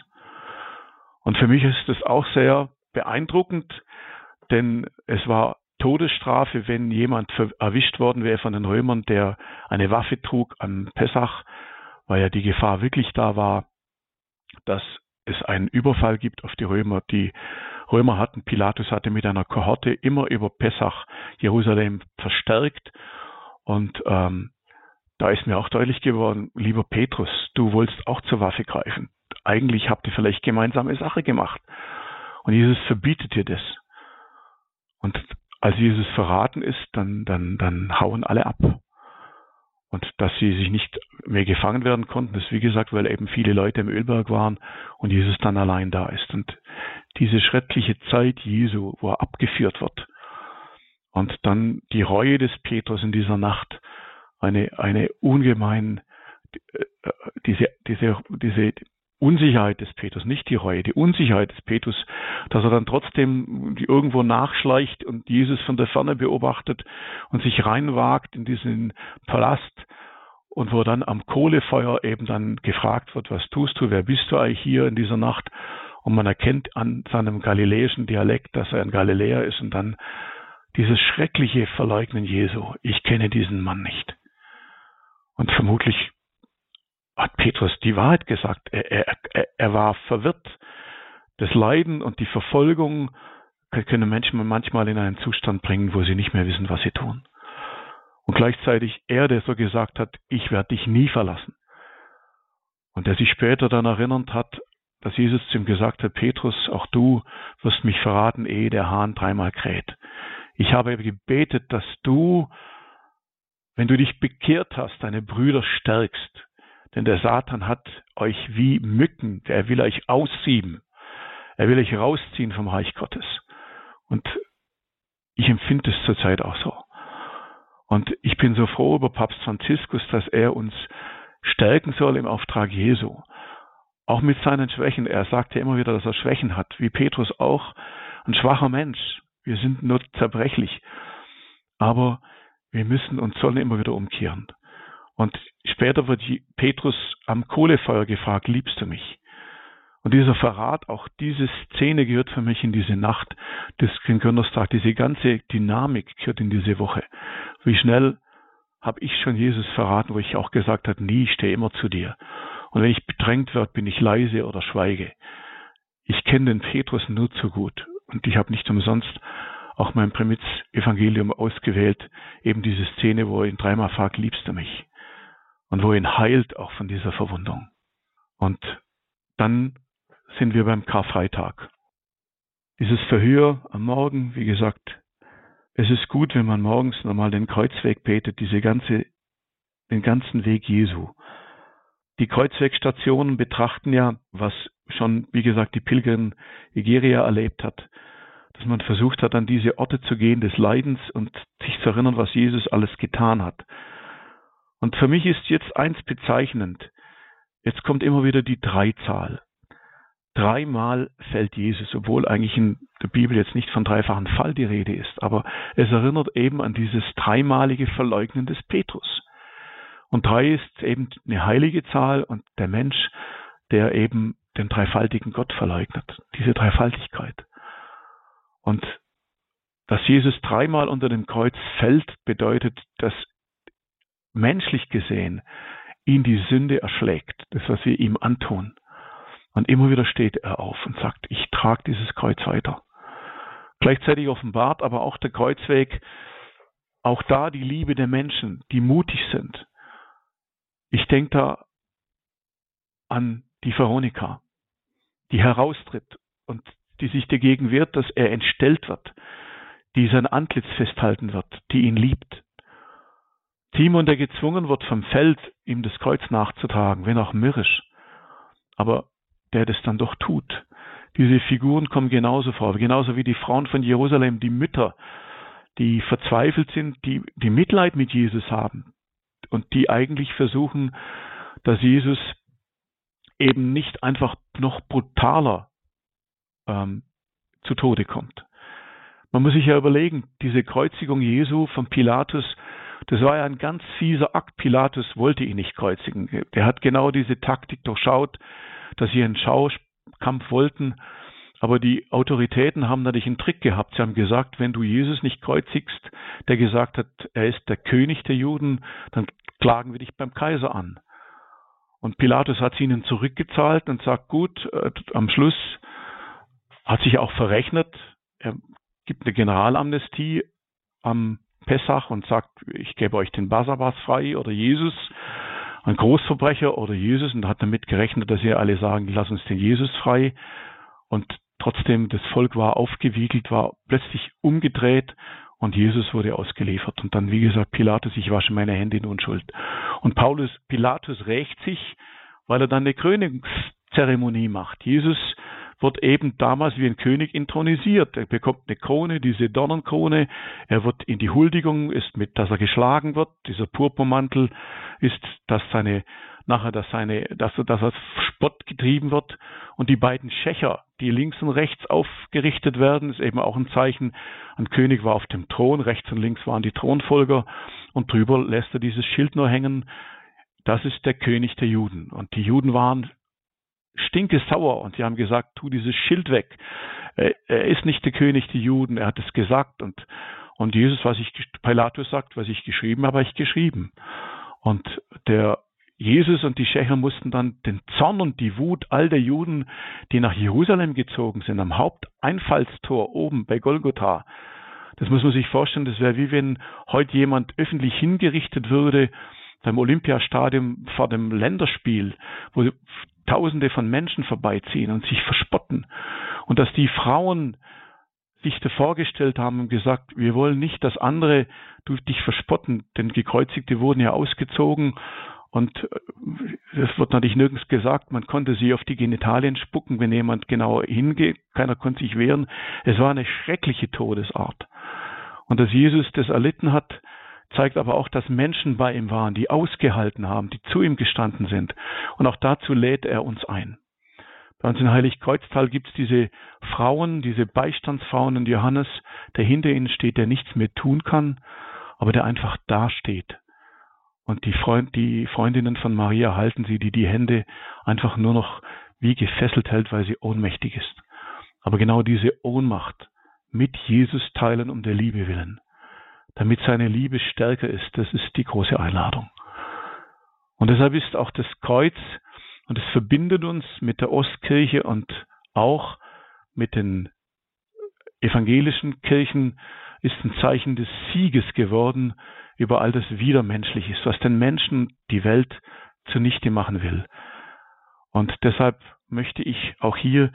Und für mich ist das auch sehr beeindruckend, denn es war Todesstrafe, wenn jemand erwischt worden wäre von den Römern, der eine Waffe trug am Pessach, weil ja die Gefahr wirklich da war, dass es einen Überfall gibt auf die Römer. Die Römer hatten, Pilatus hatte mit einer Kohorte immer über Pessach Jerusalem verstärkt. Und ähm, da ist mir auch deutlich geworden, lieber Petrus, du wolltest auch zur Waffe greifen. Eigentlich habt ihr vielleicht gemeinsame Sache gemacht. Und Jesus verbietet dir das. Und als Jesus verraten ist, dann, dann, dann hauen alle ab. Und dass sie sich nicht mehr gefangen werden konnten, ist wie gesagt, weil eben viele Leute im Ölberg waren und Jesus dann allein da ist. Und diese schreckliche Zeit Jesu, wo er abgeführt wird. Und dann die Reue des Petrus in dieser Nacht, eine, eine ungemein, diese, diese, diese Unsicherheit des Petrus, nicht die Reue, die Unsicherheit des Petrus, dass er dann trotzdem irgendwo nachschleicht und Jesus von der Ferne beobachtet und sich reinwagt in diesen Palast und wo dann am Kohlefeuer eben dann gefragt wird, was tust du, wer bist du eigentlich hier in dieser Nacht? Und man erkennt an seinem galiläischen Dialekt, dass er ein Galiläer ist und dann dieses schreckliche Verleugnen Jesu. Ich kenne diesen Mann nicht. Und vermutlich hat Petrus die Wahrheit gesagt. Er, er, er war verwirrt. Das Leiden und die Verfolgung können Menschen manchmal in einen Zustand bringen, wo sie nicht mehr wissen, was sie tun. Und gleichzeitig er, der so gesagt hat, ich werde dich nie verlassen. Und der sich später dann erinnert hat, dass Jesus zu ihm gesagt hat, Petrus, auch du wirst mich verraten, ehe der Hahn dreimal kräht. Ich habe gebetet, dass du, wenn du dich bekehrt hast, deine Brüder stärkst. Denn der Satan hat euch wie Mücken, er will euch aussieben. Er will euch rausziehen vom Reich Gottes. Und ich empfinde es zurzeit auch so. Und ich bin so froh über Papst Franziskus, dass er uns stärken soll im Auftrag Jesu. Auch mit seinen Schwächen. Er sagt ja immer wieder, dass er Schwächen hat, wie Petrus auch. Ein schwacher Mensch. Wir sind nur zerbrechlich. Aber wir müssen und sollen immer wieder umkehren. Und später wird Petrus am Kohlefeuer gefragt, liebst du mich? Und dieser Verrat, auch diese Szene gehört für mich in diese Nacht des Gründonnerstag. Diese ganze Dynamik gehört in diese Woche. Wie schnell habe ich schon Jesus verraten, wo ich auch gesagt habe, nie, ich stehe immer zu dir. Und wenn ich bedrängt werde, bin ich leise oder schweige. Ich kenne den Petrus nur zu gut. Und ich habe nicht umsonst auch mein Prämitz-Evangelium ausgewählt, eben diese Szene, wo er ihn dreimal fragt, liebst du mich? Und wo ihn heilt auch von dieser Verwundung. Und dann sind wir beim Karfreitag. Dieses Verhör am Morgen, wie gesagt, es ist gut, wenn man morgens nochmal den Kreuzweg betet, diese ganze, den ganzen Weg Jesu. Die Kreuzwegstationen betrachten ja, was schon, wie gesagt, die Pilgerin Egeria erlebt hat, dass man versucht hat, an diese Orte zu gehen des Leidens und sich zu erinnern, was Jesus alles getan hat. Und für mich ist jetzt eins bezeichnend. Jetzt kommt immer wieder die Dreizahl. Dreimal fällt Jesus, obwohl eigentlich in der Bibel jetzt nicht von dreifachen Fall die Rede ist. Aber es erinnert eben an dieses dreimalige Verleugnen des Petrus. Und drei ist eben eine heilige Zahl und der Mensch, der eben den dreifaltigen Gott verleugnet. Diese Dreifaltigkeit. Und Dass Jesus dreimal unter dem Kreuz fällt, bedeutet, dass menschlich gesehen ihn die Sünde erschlägt, das, was wir ihm antun. Und immer wieder steht er auf und sagt, ich trage dieses Kreuz weiter. Gleichzeitig offenbart aber auch der Kreuzweg, auch da die Liebe der Menschen, die mutig sind. Ich denke da an die Veronika, die heraustritt und die sich dagegen wehrt, dass er entstellt wird, die sein Antlitz festhalten wird, die ihn liebt. Timon, der gezwungen wird vom Feld, ihm das Kreuz nachzutragen, wenn auch mürrisch, aber der das dann doch tut. Diese Figuren kommen genauso vor, genauso wie die Frauen von Jerusalem, die Mütter, die verzweifelt sind, die, die Mitleid mit Jesus haben und die eigentlich versuchen, dass Jesus eben nicht einfach noch brutaler ähm, zu Tode kommt. Man muss sich ja überlegen, diese Kreuzigung Jesu von Pilatus, das war ja ein ganz fieser Akt. Pilatus wollte ihn nicht kreuzigen. Der hat genau diese Taktik durchschaut, dass sie einen Schaukampf wollten. Aber die Autoritäten haben natürlich einen Trick gehabt. Sie haben gesagt, wenn du Jesus nicht kreuzigst, der gesagt hat, er ist der König der Juden, dann klagen wir dich beim Kaiser an. Und Pilatus hat es ihnen zurückgezahlt und sagt, gut, äh, am Schluss hat sich auch verrechnet. Er gibt eine Generalamnestie am Pessach und sagt, ich gebe euch den Barabbas frei oder Jesus, ein Großverbrecher oder Jesus, und hat damit gerechnet, dass sie alle sagen, lass uns den Jesus frei. Und trotzdem, das Volk war aufgewiegelt, war plötzlich umgedreht und Jesus wurde ausgeliefert. Und dann, wie gesagt, Pilatus, ich wasche meine Hände in Unschuld. Und Paulus, Pilatus rächt sich, weil er dann eine Krönungszeremonie macht. Jesus wird eben damals wie ein König intronisiert. Er bekommt eine Krone, diese Dornenkrone. Er wird in die Huldigung, ist mit, dass er geschlagen wird. Dieser Purpurmantel ist, dass seine, nachher, dass seine, dass er, dass er Spott getrieben wird. Und die beiden Schächer, die links und rechts aufgerichtet werden, ist eben auch ein Zeichen. Ein König war auf dem Thron, rechts und links waren die Thronfolger. Und drüber lässt er dieses Schild nur hängen. Das ist der König der Juden. Und die Juden waren stinkesauer und sie haben gesagt, tu dieses Schild weg. Er ist nicht der König der Juden, er hat es gesagt. Und, und Jesus, was ich, Pilatus sagt, was ich geschrieben habe, habe ich geschrieben. Und der Jesus und die Schächer mussten dann den Zorn und die Wut all der Juden, die nach Jerusalem gezogen sind, am Haupteinfallstor oben bei Golgotha. Das muss man sich vorstellen, das wäre wie wenn heute jemand öffentlich hingerichtet würde beim Olympiastadion vor dem Länderspiel, wo Tausende von Menschen vorbeiziehen und sich verspotten. Und dass die Frauen sich da vorgestellt haben und gesagt, wir wollen nicht, dass andere durch dich verspotten, denn Gekreuzigte wurden ja ausgezogen und es wird natürlich nirgends gesagt, man konnte sie auf die Genitalien spucken, wenn jemand genau hingeht, keiner konnte sich wehren. Es war eine schreckliche Todesart. Und dass Jesus das erlitten hat, zeigt aber auch, dass Menschen bei ihm waren, die ausgehalten haben, die zu ihm gestanden sind. Und auch dazu lädt er uns ein. Bei uns in Heiligkreuztal gibt es diese Frauen, diese Beistandsfrauen in Johannes, der hinter ihnen steht, der nichts mehr tun kann, aber der einfach da steht. Und die, Freund, die Freundinnen von Maria halten sie, die die Hände einfach nur noch wie gefesselt hält, weil sie ohnmächtig ist. Aber genau diese Ohnmacht mit Jesus teilen um der Liebe willen, damit seine Liebe stärker ist, das ist die große Einladung. Und deshalb ist auch das Kreuz, und es verbindet uns mit der Ostkirche und auch mit den evangelischen Kirchen, ist ein Zeichen des Sieges geworden über all das Widermenschliches, was den Menschen die Welt zunichte machen will. Und deshalb möchte ich auch hier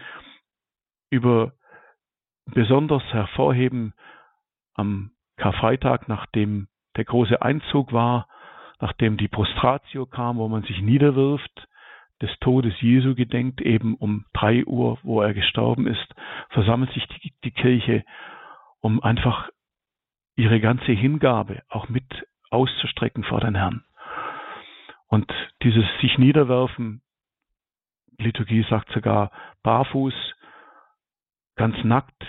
über besonders hervorheben, am Karfreitag, nachdem der große Einzug war, nachdem die Prostratio kam, wo man sich niederwirft, des Todes Jesu gedenkt, eben um drei Uhr, wo er gestorben ist, versammelt sich die, die Kirche, um einfach ihre ganze Hingabe auch mit auszustrecken vor den Herrn. Und dieses sich niederwerfen, Liturgie sagt sogar barfuß, ganz nackt,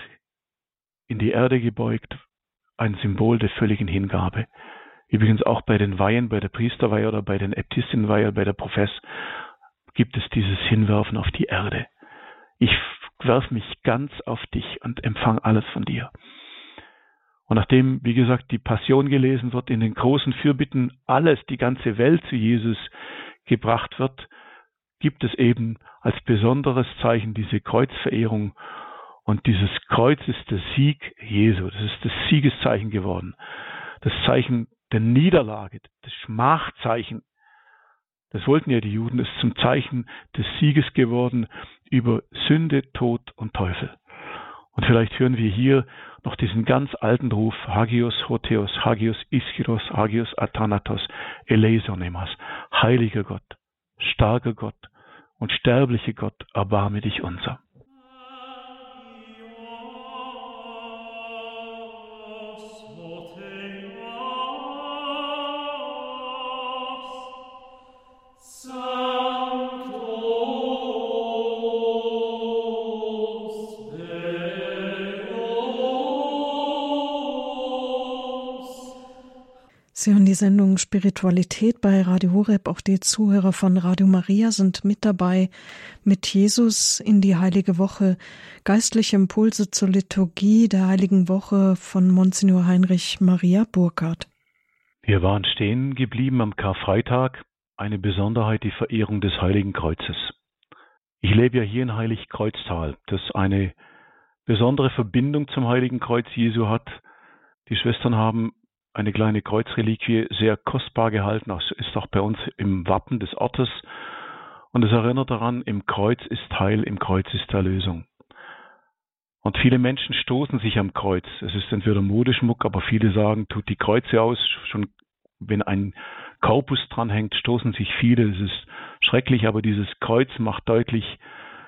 in die Erde gebeugt, ein Symbol der völligen Hingabe. Übrigens auch bei den Weihen, bei der Priesterweihe oder bei den Äbtissinweihe, bei der Profess, gibt es dieses Hinwerfen auf die Erde. Ich werfe mich ganz auf dich und empfange alles von dir. Und nachdem, wie gesagt, die Passion gelesen wird, in den großen Fürbitten alles, die ganze Welt zu Jesus gebracht wird, gibt es eben als besonderes Zeichen diese Kreuzverehrung. Und dieses Kreuz ist der Sieg Jesu. Das ist das Siegeszeichen geworden. Das Zeichen der Niederlage, das Schmachzeichen. Das wollten ja die Juden, ist zum Zeichen des Sieges geworden über Sünde, Tod und Teufel. Und vielleicht hören wir hier noch diesen ganz alten Ruf, Hagios Hotheos, Hagios Ischiros, Hagios Athanatos, Eleisonemas, heiliger Gott, starker Gott und sterblicher Gott, erbarme dich unser. Sie hören die Sendung Spiritualität bei Radio Horeb. Auch die Zuhörer von Radio Maria sind mit dabei. Mit Jesus in die Heilige Woche. Geistliche Impulse zur Liturgie der Heiligen Woche von Monsignor Heinrich Maria Burkhardt. Wir waren stehen geblieben am Karfreitag. Eine Besonderheit, die Verehrung des Heiligen Kreuzes. Ich lebe ja hier in Heiligkreuztal, das eine besondere Verbindung zum Heiligen Kreuz Jesu hat. Die Schwestern haben eine kleine Kreuzreliquie sehr kostbar gehalten, das ist auch bei uns im Wappen des Ortes. Und es erinnert daran, im Kreuz ist Heil, im Kreuz ist Erlösung. Und viele Menschen stoßen sich am Kreuz. Es ist entweder Modeschmuck, aber viele sagen, tut die Kreuze aus. Schon wenn ein Korpus dranhängt, stoßen sich viele. Es ist schrecklich, aber dieses Kreuz macht deutlich,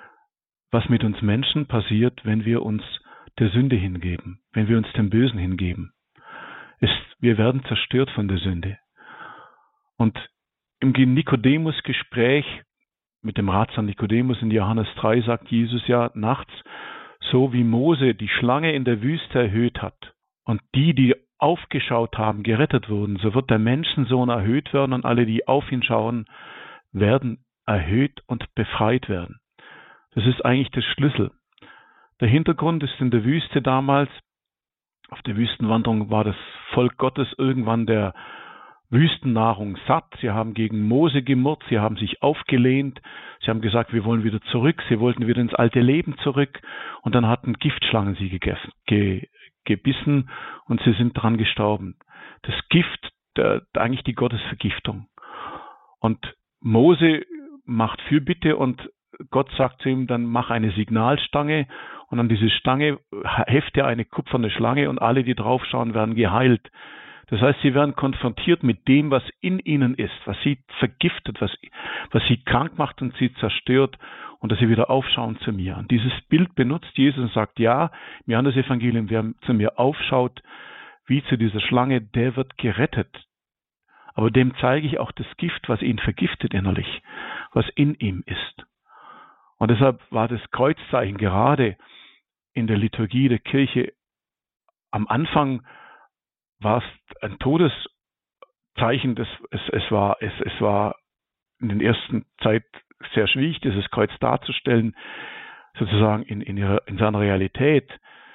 was mit uns Menschen passiert, wenn wir uns der Sünde hingeben, wenn wir uns dem Bösen hingeben. Ist, wir werden zerstört von der Sünde. Und im Nikodemus-Gespräch mit dem Ratsamen Nikodemus in Johannes drei sagt Jesus ja nachts, so wie Mose die Schlange in der Wüste erhöht hat und die, die aufgeschaut haben, gerettet wurden, so wird der Menschensohn erhöht werden und alle, die auf ihn schauen, werden erhöht und befreit werden. Das ist eigentlich der Schlüssel. Der Hintergrund ist in der Wüste damals, auf der Wüstenwanderung war das Volk Gottes irgendwann der Wüstennahrung satt. Sie haben gegen Mose gemurrt, sie haben sich aufgelehnt, sie haben gesagt, wir wollen wieder zurück, sie wollten wieder ins alte Leben zurück und dann hatten Giftschlangen sie gegessen, ge, gebissen und sie sind dran gestorben. Das Gift, der, eigentlich die Gottesvergiftung. Und Mose macht Fürbitte und Gott sagt zu ihm, dann mach eine Signalstange und an diese Stange hefte eine kupferne Schlange und alle, die draufschauen, werden geheilt. Das heißt, sie werden konfrontiert mit dem, was in ihnen ist, was sie vergiftet, was, was sie krank macht und sie zerstört und dass sie wieder aufschauen zu mir. Und dieses Bild benutzt Jesus und sagt, ja, im Johannes-Evangelium, wer zu mir aufschaut, wie zu dieser Schlange, der wird gerettet. Aber dem zeige ich auch das Gift, was ihn vergiftet innerlich, was in ihm ist. Und deshalb war das Kreuzzeichen gerade in der Liturgie der Kirche am Anfang war es ein Todeszeichen. Das, es, es, war, es, es war in der ersten Zeit sehr schwierig, dieses Kreuz darzustellen, sozusagen in, in, ihrer, in seiner Realität.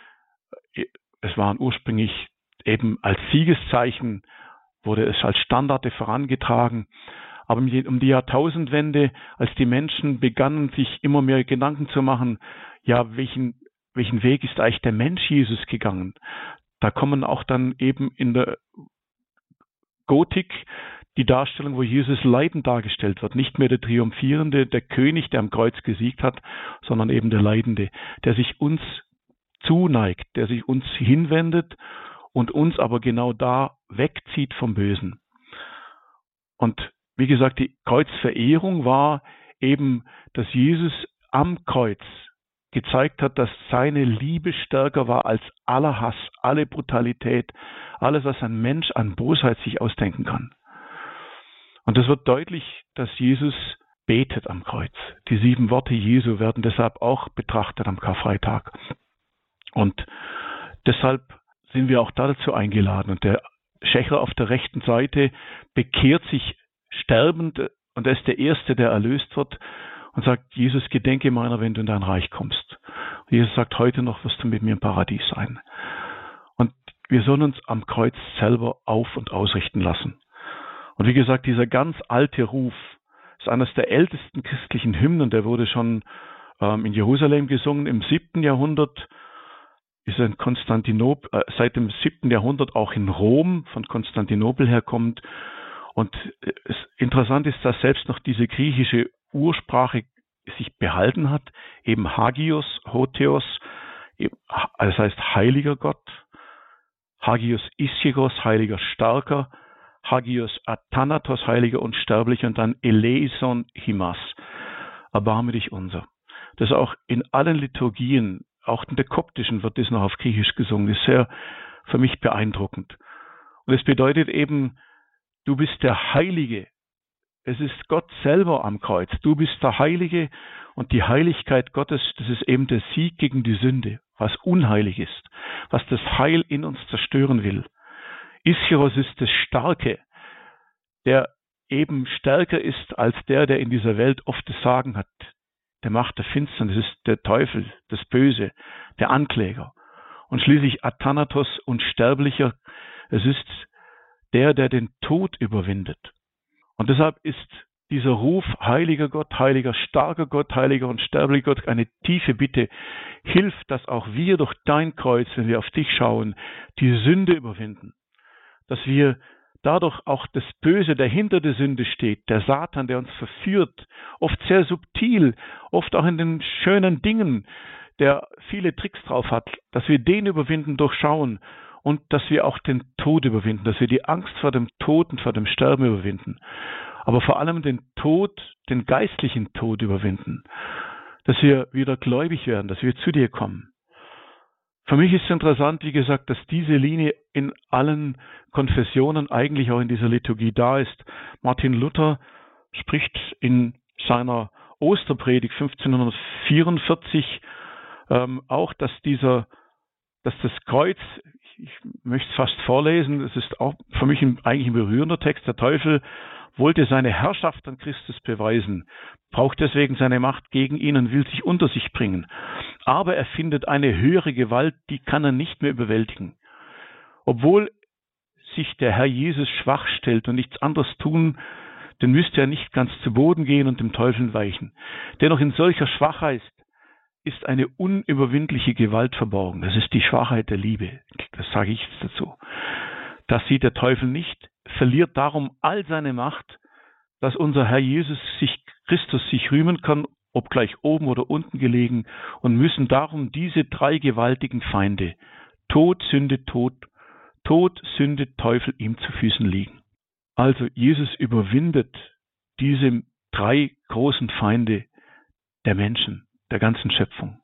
Es waren ursprünglich eben als Siegeszeichen, wurde es als Standarte vorangetragen. Aber um die Jahrtausendwende, als die Menschen begannen, sich immer mehr Gedanken zu machen, ja, welchen, welchen Weg ist eigentlich der Mensch Jesus gegangen? Da kommen auch dann eben in der Gotik die Darstellung, wo Jesus leidend dargestellt wird. Nicht mehr der Triumphierende, der König, der am Kreuz gesiegt hat, sondern eben der Leidende, der sich uns zuneigt, der sich uns hinwendet und uns aber genau da wegzieht vom Bösen. Und wie gesagt, die Kreuzverehrung war eben, dass Jesus am Kreuz gezeigt hat, dass seine Liebe stärker war als aller Hass, alle Brutalität, alles, was ein Mensch an Bosheit sich ausdenken kann. Und es wird deutlich, dass Jesus betet am Kreuz. Die sieben Worte Jesu werden deshalb auch betrachtet am Karfreitag. Und deshalb sind wir auch dazu eingeladen. Und der Schächer auf der rechten Seite bekehrt sich sterbend und er ist der Erste, der erlöst wird und sagt, Jesus, gedenke meiner, wenn du in dein Reich kommst. Und Jesus sagt, heute noch wirst du mit mir im Paradies sein. Und wir sollen uns am Kreuz selber auf- und ausrichten lassen. Und wie gesagt, dieser ganz alte Ruf ist eines der ältesten christlichen Hymnen, der wurde schon ähm, in Jerusalem gesungen im siebten Jahrhundert, ist in Konstantinopel, äh, seit dem siebten Jahrhundert auch in Rom, von Konstantinopel herkommt. Und äh, es, interessant ist, dass selbst noch diese griechische Ursprache sich behalten hat, eben Hagios, Hotheos, eben, das heißt heiliger Gott, Hagios Ischygos, heiliger Starker, Hagios Athanatos, heiliger Unsterblicher und dann Eleison Himas, erbarme dich unser. Das ist auch in allen Liturgien, auch in der koptischen wird das noch auf Griechisch gesungen, das ist sehr für mich beeindruckend. Und es bedeutet eben, du bist der Heilige. Es ist Gott selber am Kreuz. Du bist der Heilige und die Heiligkeit Gottes, das ist eben der Sieg gegen die Sünde, was unheilig ist, was das Heil in uns zerstören will. Ischyros ist das Starke, der eben stärker ist als der, der in dieser Welt oft das Sagen hat. Der Macht der Finsternis ist der Teufel, das Böse, der Ankläger. Und schließlich Athanatos, Unsterblicher, es ist der, der den Tod überwindet. Und deshalb ist dieser Ruf, heiliger Gott, heiliger, starker Gott, heiliger und sterblicher Gott, eine tiefe Bitte. Hilf, dass auch wir durch dein Kreuz, wenn wir auf dich schauen, die Sünde überwinden. Dass wir dadurch auch das Böse, der hinter der Sünde steht, der Satan, der uns verführt, oft sehr subtil, oft auch in den schönen Dingen, der viele Tricks drauf hat, dass wir den überwinden, durchschauen und dass wir auch den Tod überwinden, dass wir die Angst vor dem Tod und vor dem Sterben überwinden. Aber vor allem den Tod, den geistlichen Tod überwinden. Dass wir wieder gläubig werden, dass wir zu dir kommen. Für mich ist es interessant, wie gesagt, dass diese Linie in allen Konfessionen, eigentlich auch in dieser Liturgie da ist. Martin Luther spricht in seiner Osterpredigt fünfzehnhundertvierundvierzig ähm, auch, dass dieser, dass das Kreuz, ich, ich möchte es fast vorlesen, es ist auch für mich ein, eigentlich ein berührender Text, der Teufel wollte seine Herrschaft an Christus beweisen, braucht deswegen seine Macht gegen ihn und will sich unter sich bringen. Aber er findet eine höhere Gewalt, die kann er nicht mehr überwältigen. Obwohl sich der Herr Jesus schwach stellt und nichts anderes tun, dann müsste er nicht ganz zu Boden gehen und dem Teufel weichen. Dennoch in solcher Schwachheit ist eine unüberwindliche Gewalt verborgen. Das ist die Schwachheit der Liebe. Das sage ich jetzt dazu. Das sieht der Teufel nicht, verliert darum all seine Macht, dass unser Herr Jesus sich, Christus sich rühmen kann, obgleich oben oder unten gelegen, und müssen darum diese drei gewaltigen Feinde, Tod, Sünde, Tod, Tod, Sünde, Teufel, ihm zu Füßen liegen. Also Jesus überwindet diese drei großen Feinde der Menschen, der ganzen Schöpfung.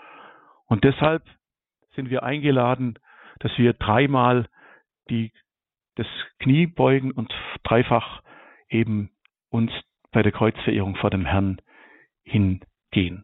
Und deshalb sind wir eingeladen, dass wir dreimal die, das Knie beugen und dreifach eben uns bei der Kreuzverehrung vor dem Herrn hingehen.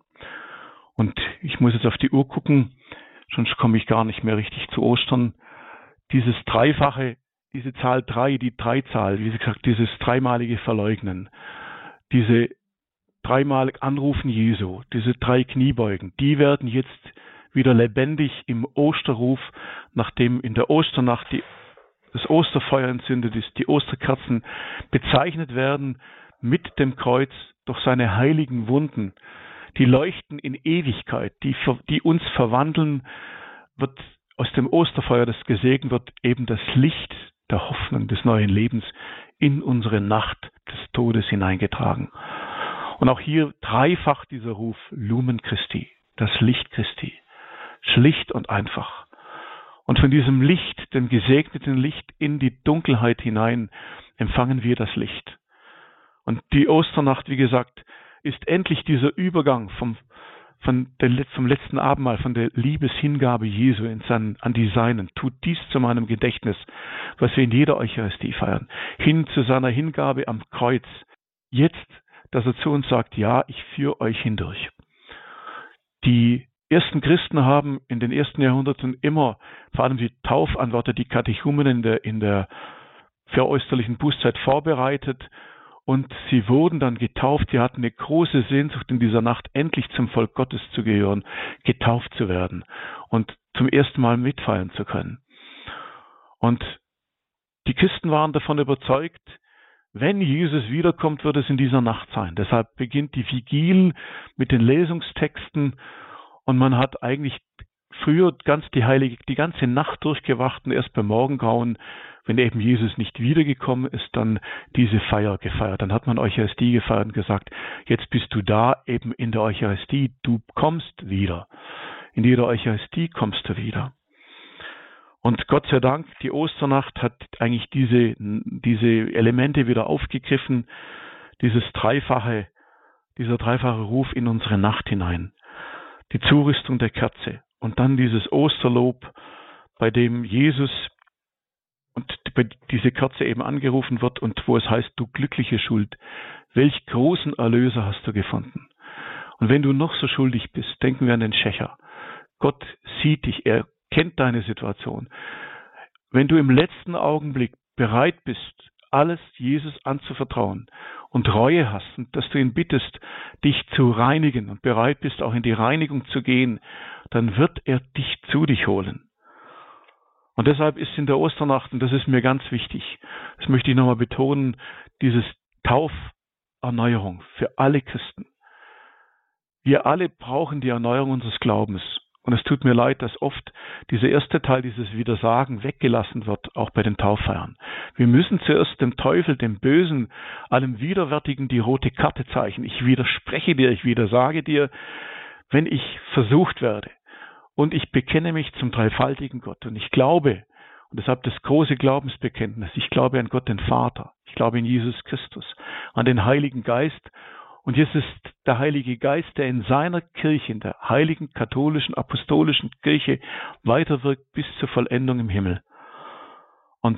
Und ich muss jetzt auf die Uhr gucken, sonst komme ich gar nicht mehr richtig zu Ostern. Dieses Dreifache, diese Zahl drei, die Dreizahl, wie gesagt, dieses dreimalige Verleugnen, diese dreimal Anrufen Jesu, diese drei Kniebeugen, die werden jetzt wieder lebendig im Osterruf, nachdem in der Osternacht die, das Osterfeuer entzündet ist, die Osterkerzen bezeichnet werden mit dem Kreuz durch seine heiligen Wunden, die leuchten in Ewigkeit, die, die uns verwandeln, wird aus dem Osterfeuer, das gesegnet wird, eben das Licht der Hoffnung des neuen Lebens in unsere Nacht des Todes hineingetragen. Und auch hier dreifach dieser Ruf, Lumen Christi, das Licht Christi, schlicht und einfach. Und von diesem Licht, dem gesegneten Licht in die Dunkelheit hinein, empfangen wir das Licht. Und die Osternacht, wie gesagt, ist endlich dieser Übergang vom, von der, vom letzten Abendmahl, von der Liebeshingabe Jesu in seinen, an die Seinen. Tut dies zu meinem Gedächtnis, was wir in jeder Eucharistie feiern, hin zu seiner Hingabe am Kreuz. Jetzt, dass er zu uns sagt, ja, ich führe euch hindurch. Die ersten Christen haben in den ersten Jahrhunderten immer, vor allem die Taufanwärter, die Katechumenen in der, in der vorösterlichen Bußzeit vorbereitet, und sie wurden dann getauft. Sie hatten eine große Sehnsucht in dieser Nacht, endlich zum Volk Gottes zu gehören, getauft zu werden und zum ersten Mal mitfeiern zu können. Und die Christen waren davon überzeugt, wenn Jesus wiederkommt, wird es in dieser Nacht sein. Deshalb beginnt die Vigil mit den Lesungstexten und man hat eigentlich früher ganz die heilige, die ganze Nacht durchgewacht und erst beim Morgengrauen, wenn eben Jesus nicht wiedergekommen ist, dann diese Feier gefeiert. Dann hat man Eucharistie gefeiert und gesagt, jetzt bist du da eben in der Eucharistie, du kommst wieder. In jeder Eucharistie kommst du wieder. Und Gott sei Dank, die Osternacht hat eigentlich diese, diese Elemente wieder aufgegriffen, dieses dreifache, dieser dreifache Ruf in unsere Nacht hinein. Die Zurüstung der Kerze und dann dieses Osterlob, bei dem Jesus und diese Kerze eben angerufen wird und wo es heißt, du glückliche Schuld, welch großen Erlöser hast du gefunden. Und wenn du noch so schuldig bist, denken wir an den Schächer. Gott sieht dich, er kennt deine Situation. Wenn du im letzten Augenblick bereit bist, alles Jesus anzuvertrauen und Reue hast und dass du ihn bittest, dich zu reinigen und bereit bist, auch in die Reinigung zu gehen, dann wird er dich zu dich holen. Und deshalb ist in der Osternacht, und das ist mir ganz wichtig, das möchte ich nochmal betonen, dieses Tauferneuerung für alle Christen. Wir alle brauchen die Erneuerung unseres Glaubens. Und es tut mir leid, dass oft dieser erste Teil dieses Widersagen weggelassen wird, auch bei den Tauffeiern. Wir müssen zuerst dem Teufel, dem Bösen, allem Widerwärtigen die rote Karte zeichnen. Ich widerspreche dir, ich widersage dir, wenn ich versucht werde. Und ich bekenne mich zum dreifaltigen Gott. Und ich glaube, und deshalb das große Glaubensbekenntnis, ich glaube an Gott den Vater, ich glaube in Jesus Christus, an den Heiligen Geist. Und jetzt ist der Heilige Geist, der in seiner Kirche, in der heiligen katholischen, apostolischen Kirche weiterwirkt bis zur Vollendung im Himmel. Und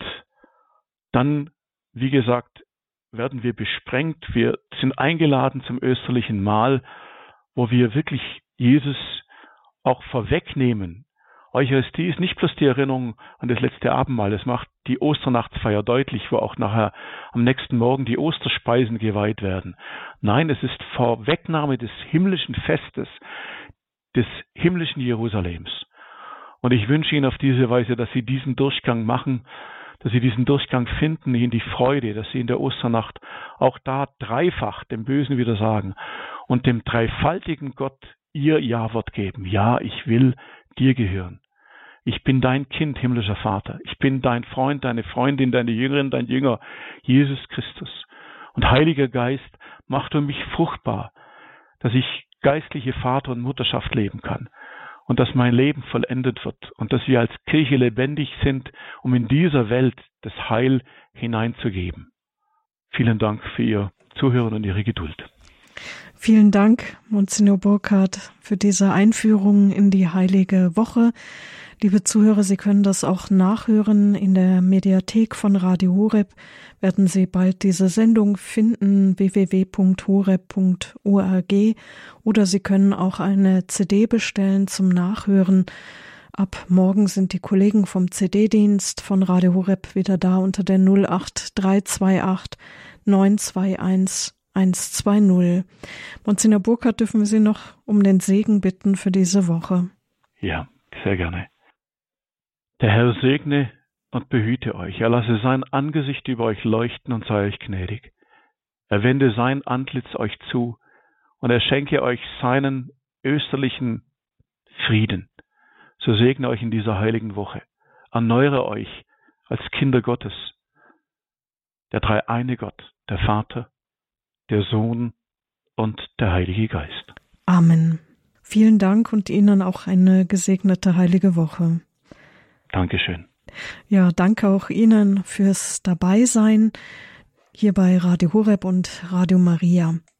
dann, wie gesagt, werden wir besprengt. Wir sind eingeladen zum österlichen Mahl, wo wir wirklich Jesus auch vorwegnehmen. Eucharistie ist nicht bloß die Erinnerung an das letzte Abendmahl. Das macht die Osternachtsfeier deutlich, wo auch nachher am nächsten Morgen die Osterspeisen geweiht werden. Nein, es ist Vorwegnahme des himmlischen Festes, des himmlischen Jerusalems. Und ich wünsche Ihnen auf diese Weise, dass Sie diesen Durchgang machen, dass Sie diesen Durchgang finden in die Freude, dass Sie in der Osternacht auch da dreifach dem Bösen widersagen und dem dreifaltigen Gott Ihr Ja-Wort geben. Ja, ich will dir gehören. Ich bin dein Kind, himmlischer Vater. Ich bin dein Freund, deine Freundin, deine Jüngerin, dein Jünger, Jesus Christus. Und Heiliger Geist, mach du mich fruchtbar, dass ich geistliche Vater- und Mutterschaft leben kann und dass mein Leben vollendet wird und dass wir als Kirche lebendig sind, um in dieser Welt das Heil hineinzugeben. Vielen Dank für Ihr Zuhören und Ihre Geduld. Vielen Dank, Monsignor Burkhardt, für diese Einführung in die Heilige Woche. Liebe Zuhörer, Sie können das auch nachhören. In der Mediathek von Radio Horeb werden Sie bald diese Sendung finden, w w w punkt horeb punkt org, oder Sie können auch eine C D bestellen zum Nachhören. Ab morgen sind die Kollegen vom C D-Dienst von Radio Horeb wieder da unter der null acht drei zwei acht neun zwei eins eins zwei null. Monsignor Burkhardt, dürfen wir Sie noch um den Segen bitten für diese Woche? Ja, sehr gerne. Der Herr segne und behüte euch. Er lasse sein Angesicht über euch leuchten und sei euch gnädig. Er wende sein Antlitz euch zu und er schenke euch seinen österlichen Frieden. So segne euch in dieser heiligen Woche. Erneuere euch als Kinder Gottes. Der dreieine Gott, der Vater, der Sohn und der Heilige Geist. Amen. Vielen Dank und Ihnen auch eine gesegnete heilige Woche. Dankeschön. Ja, danke auch Ihnen fürs Dabeisein hier bei Radio Horeb und Radio Maria.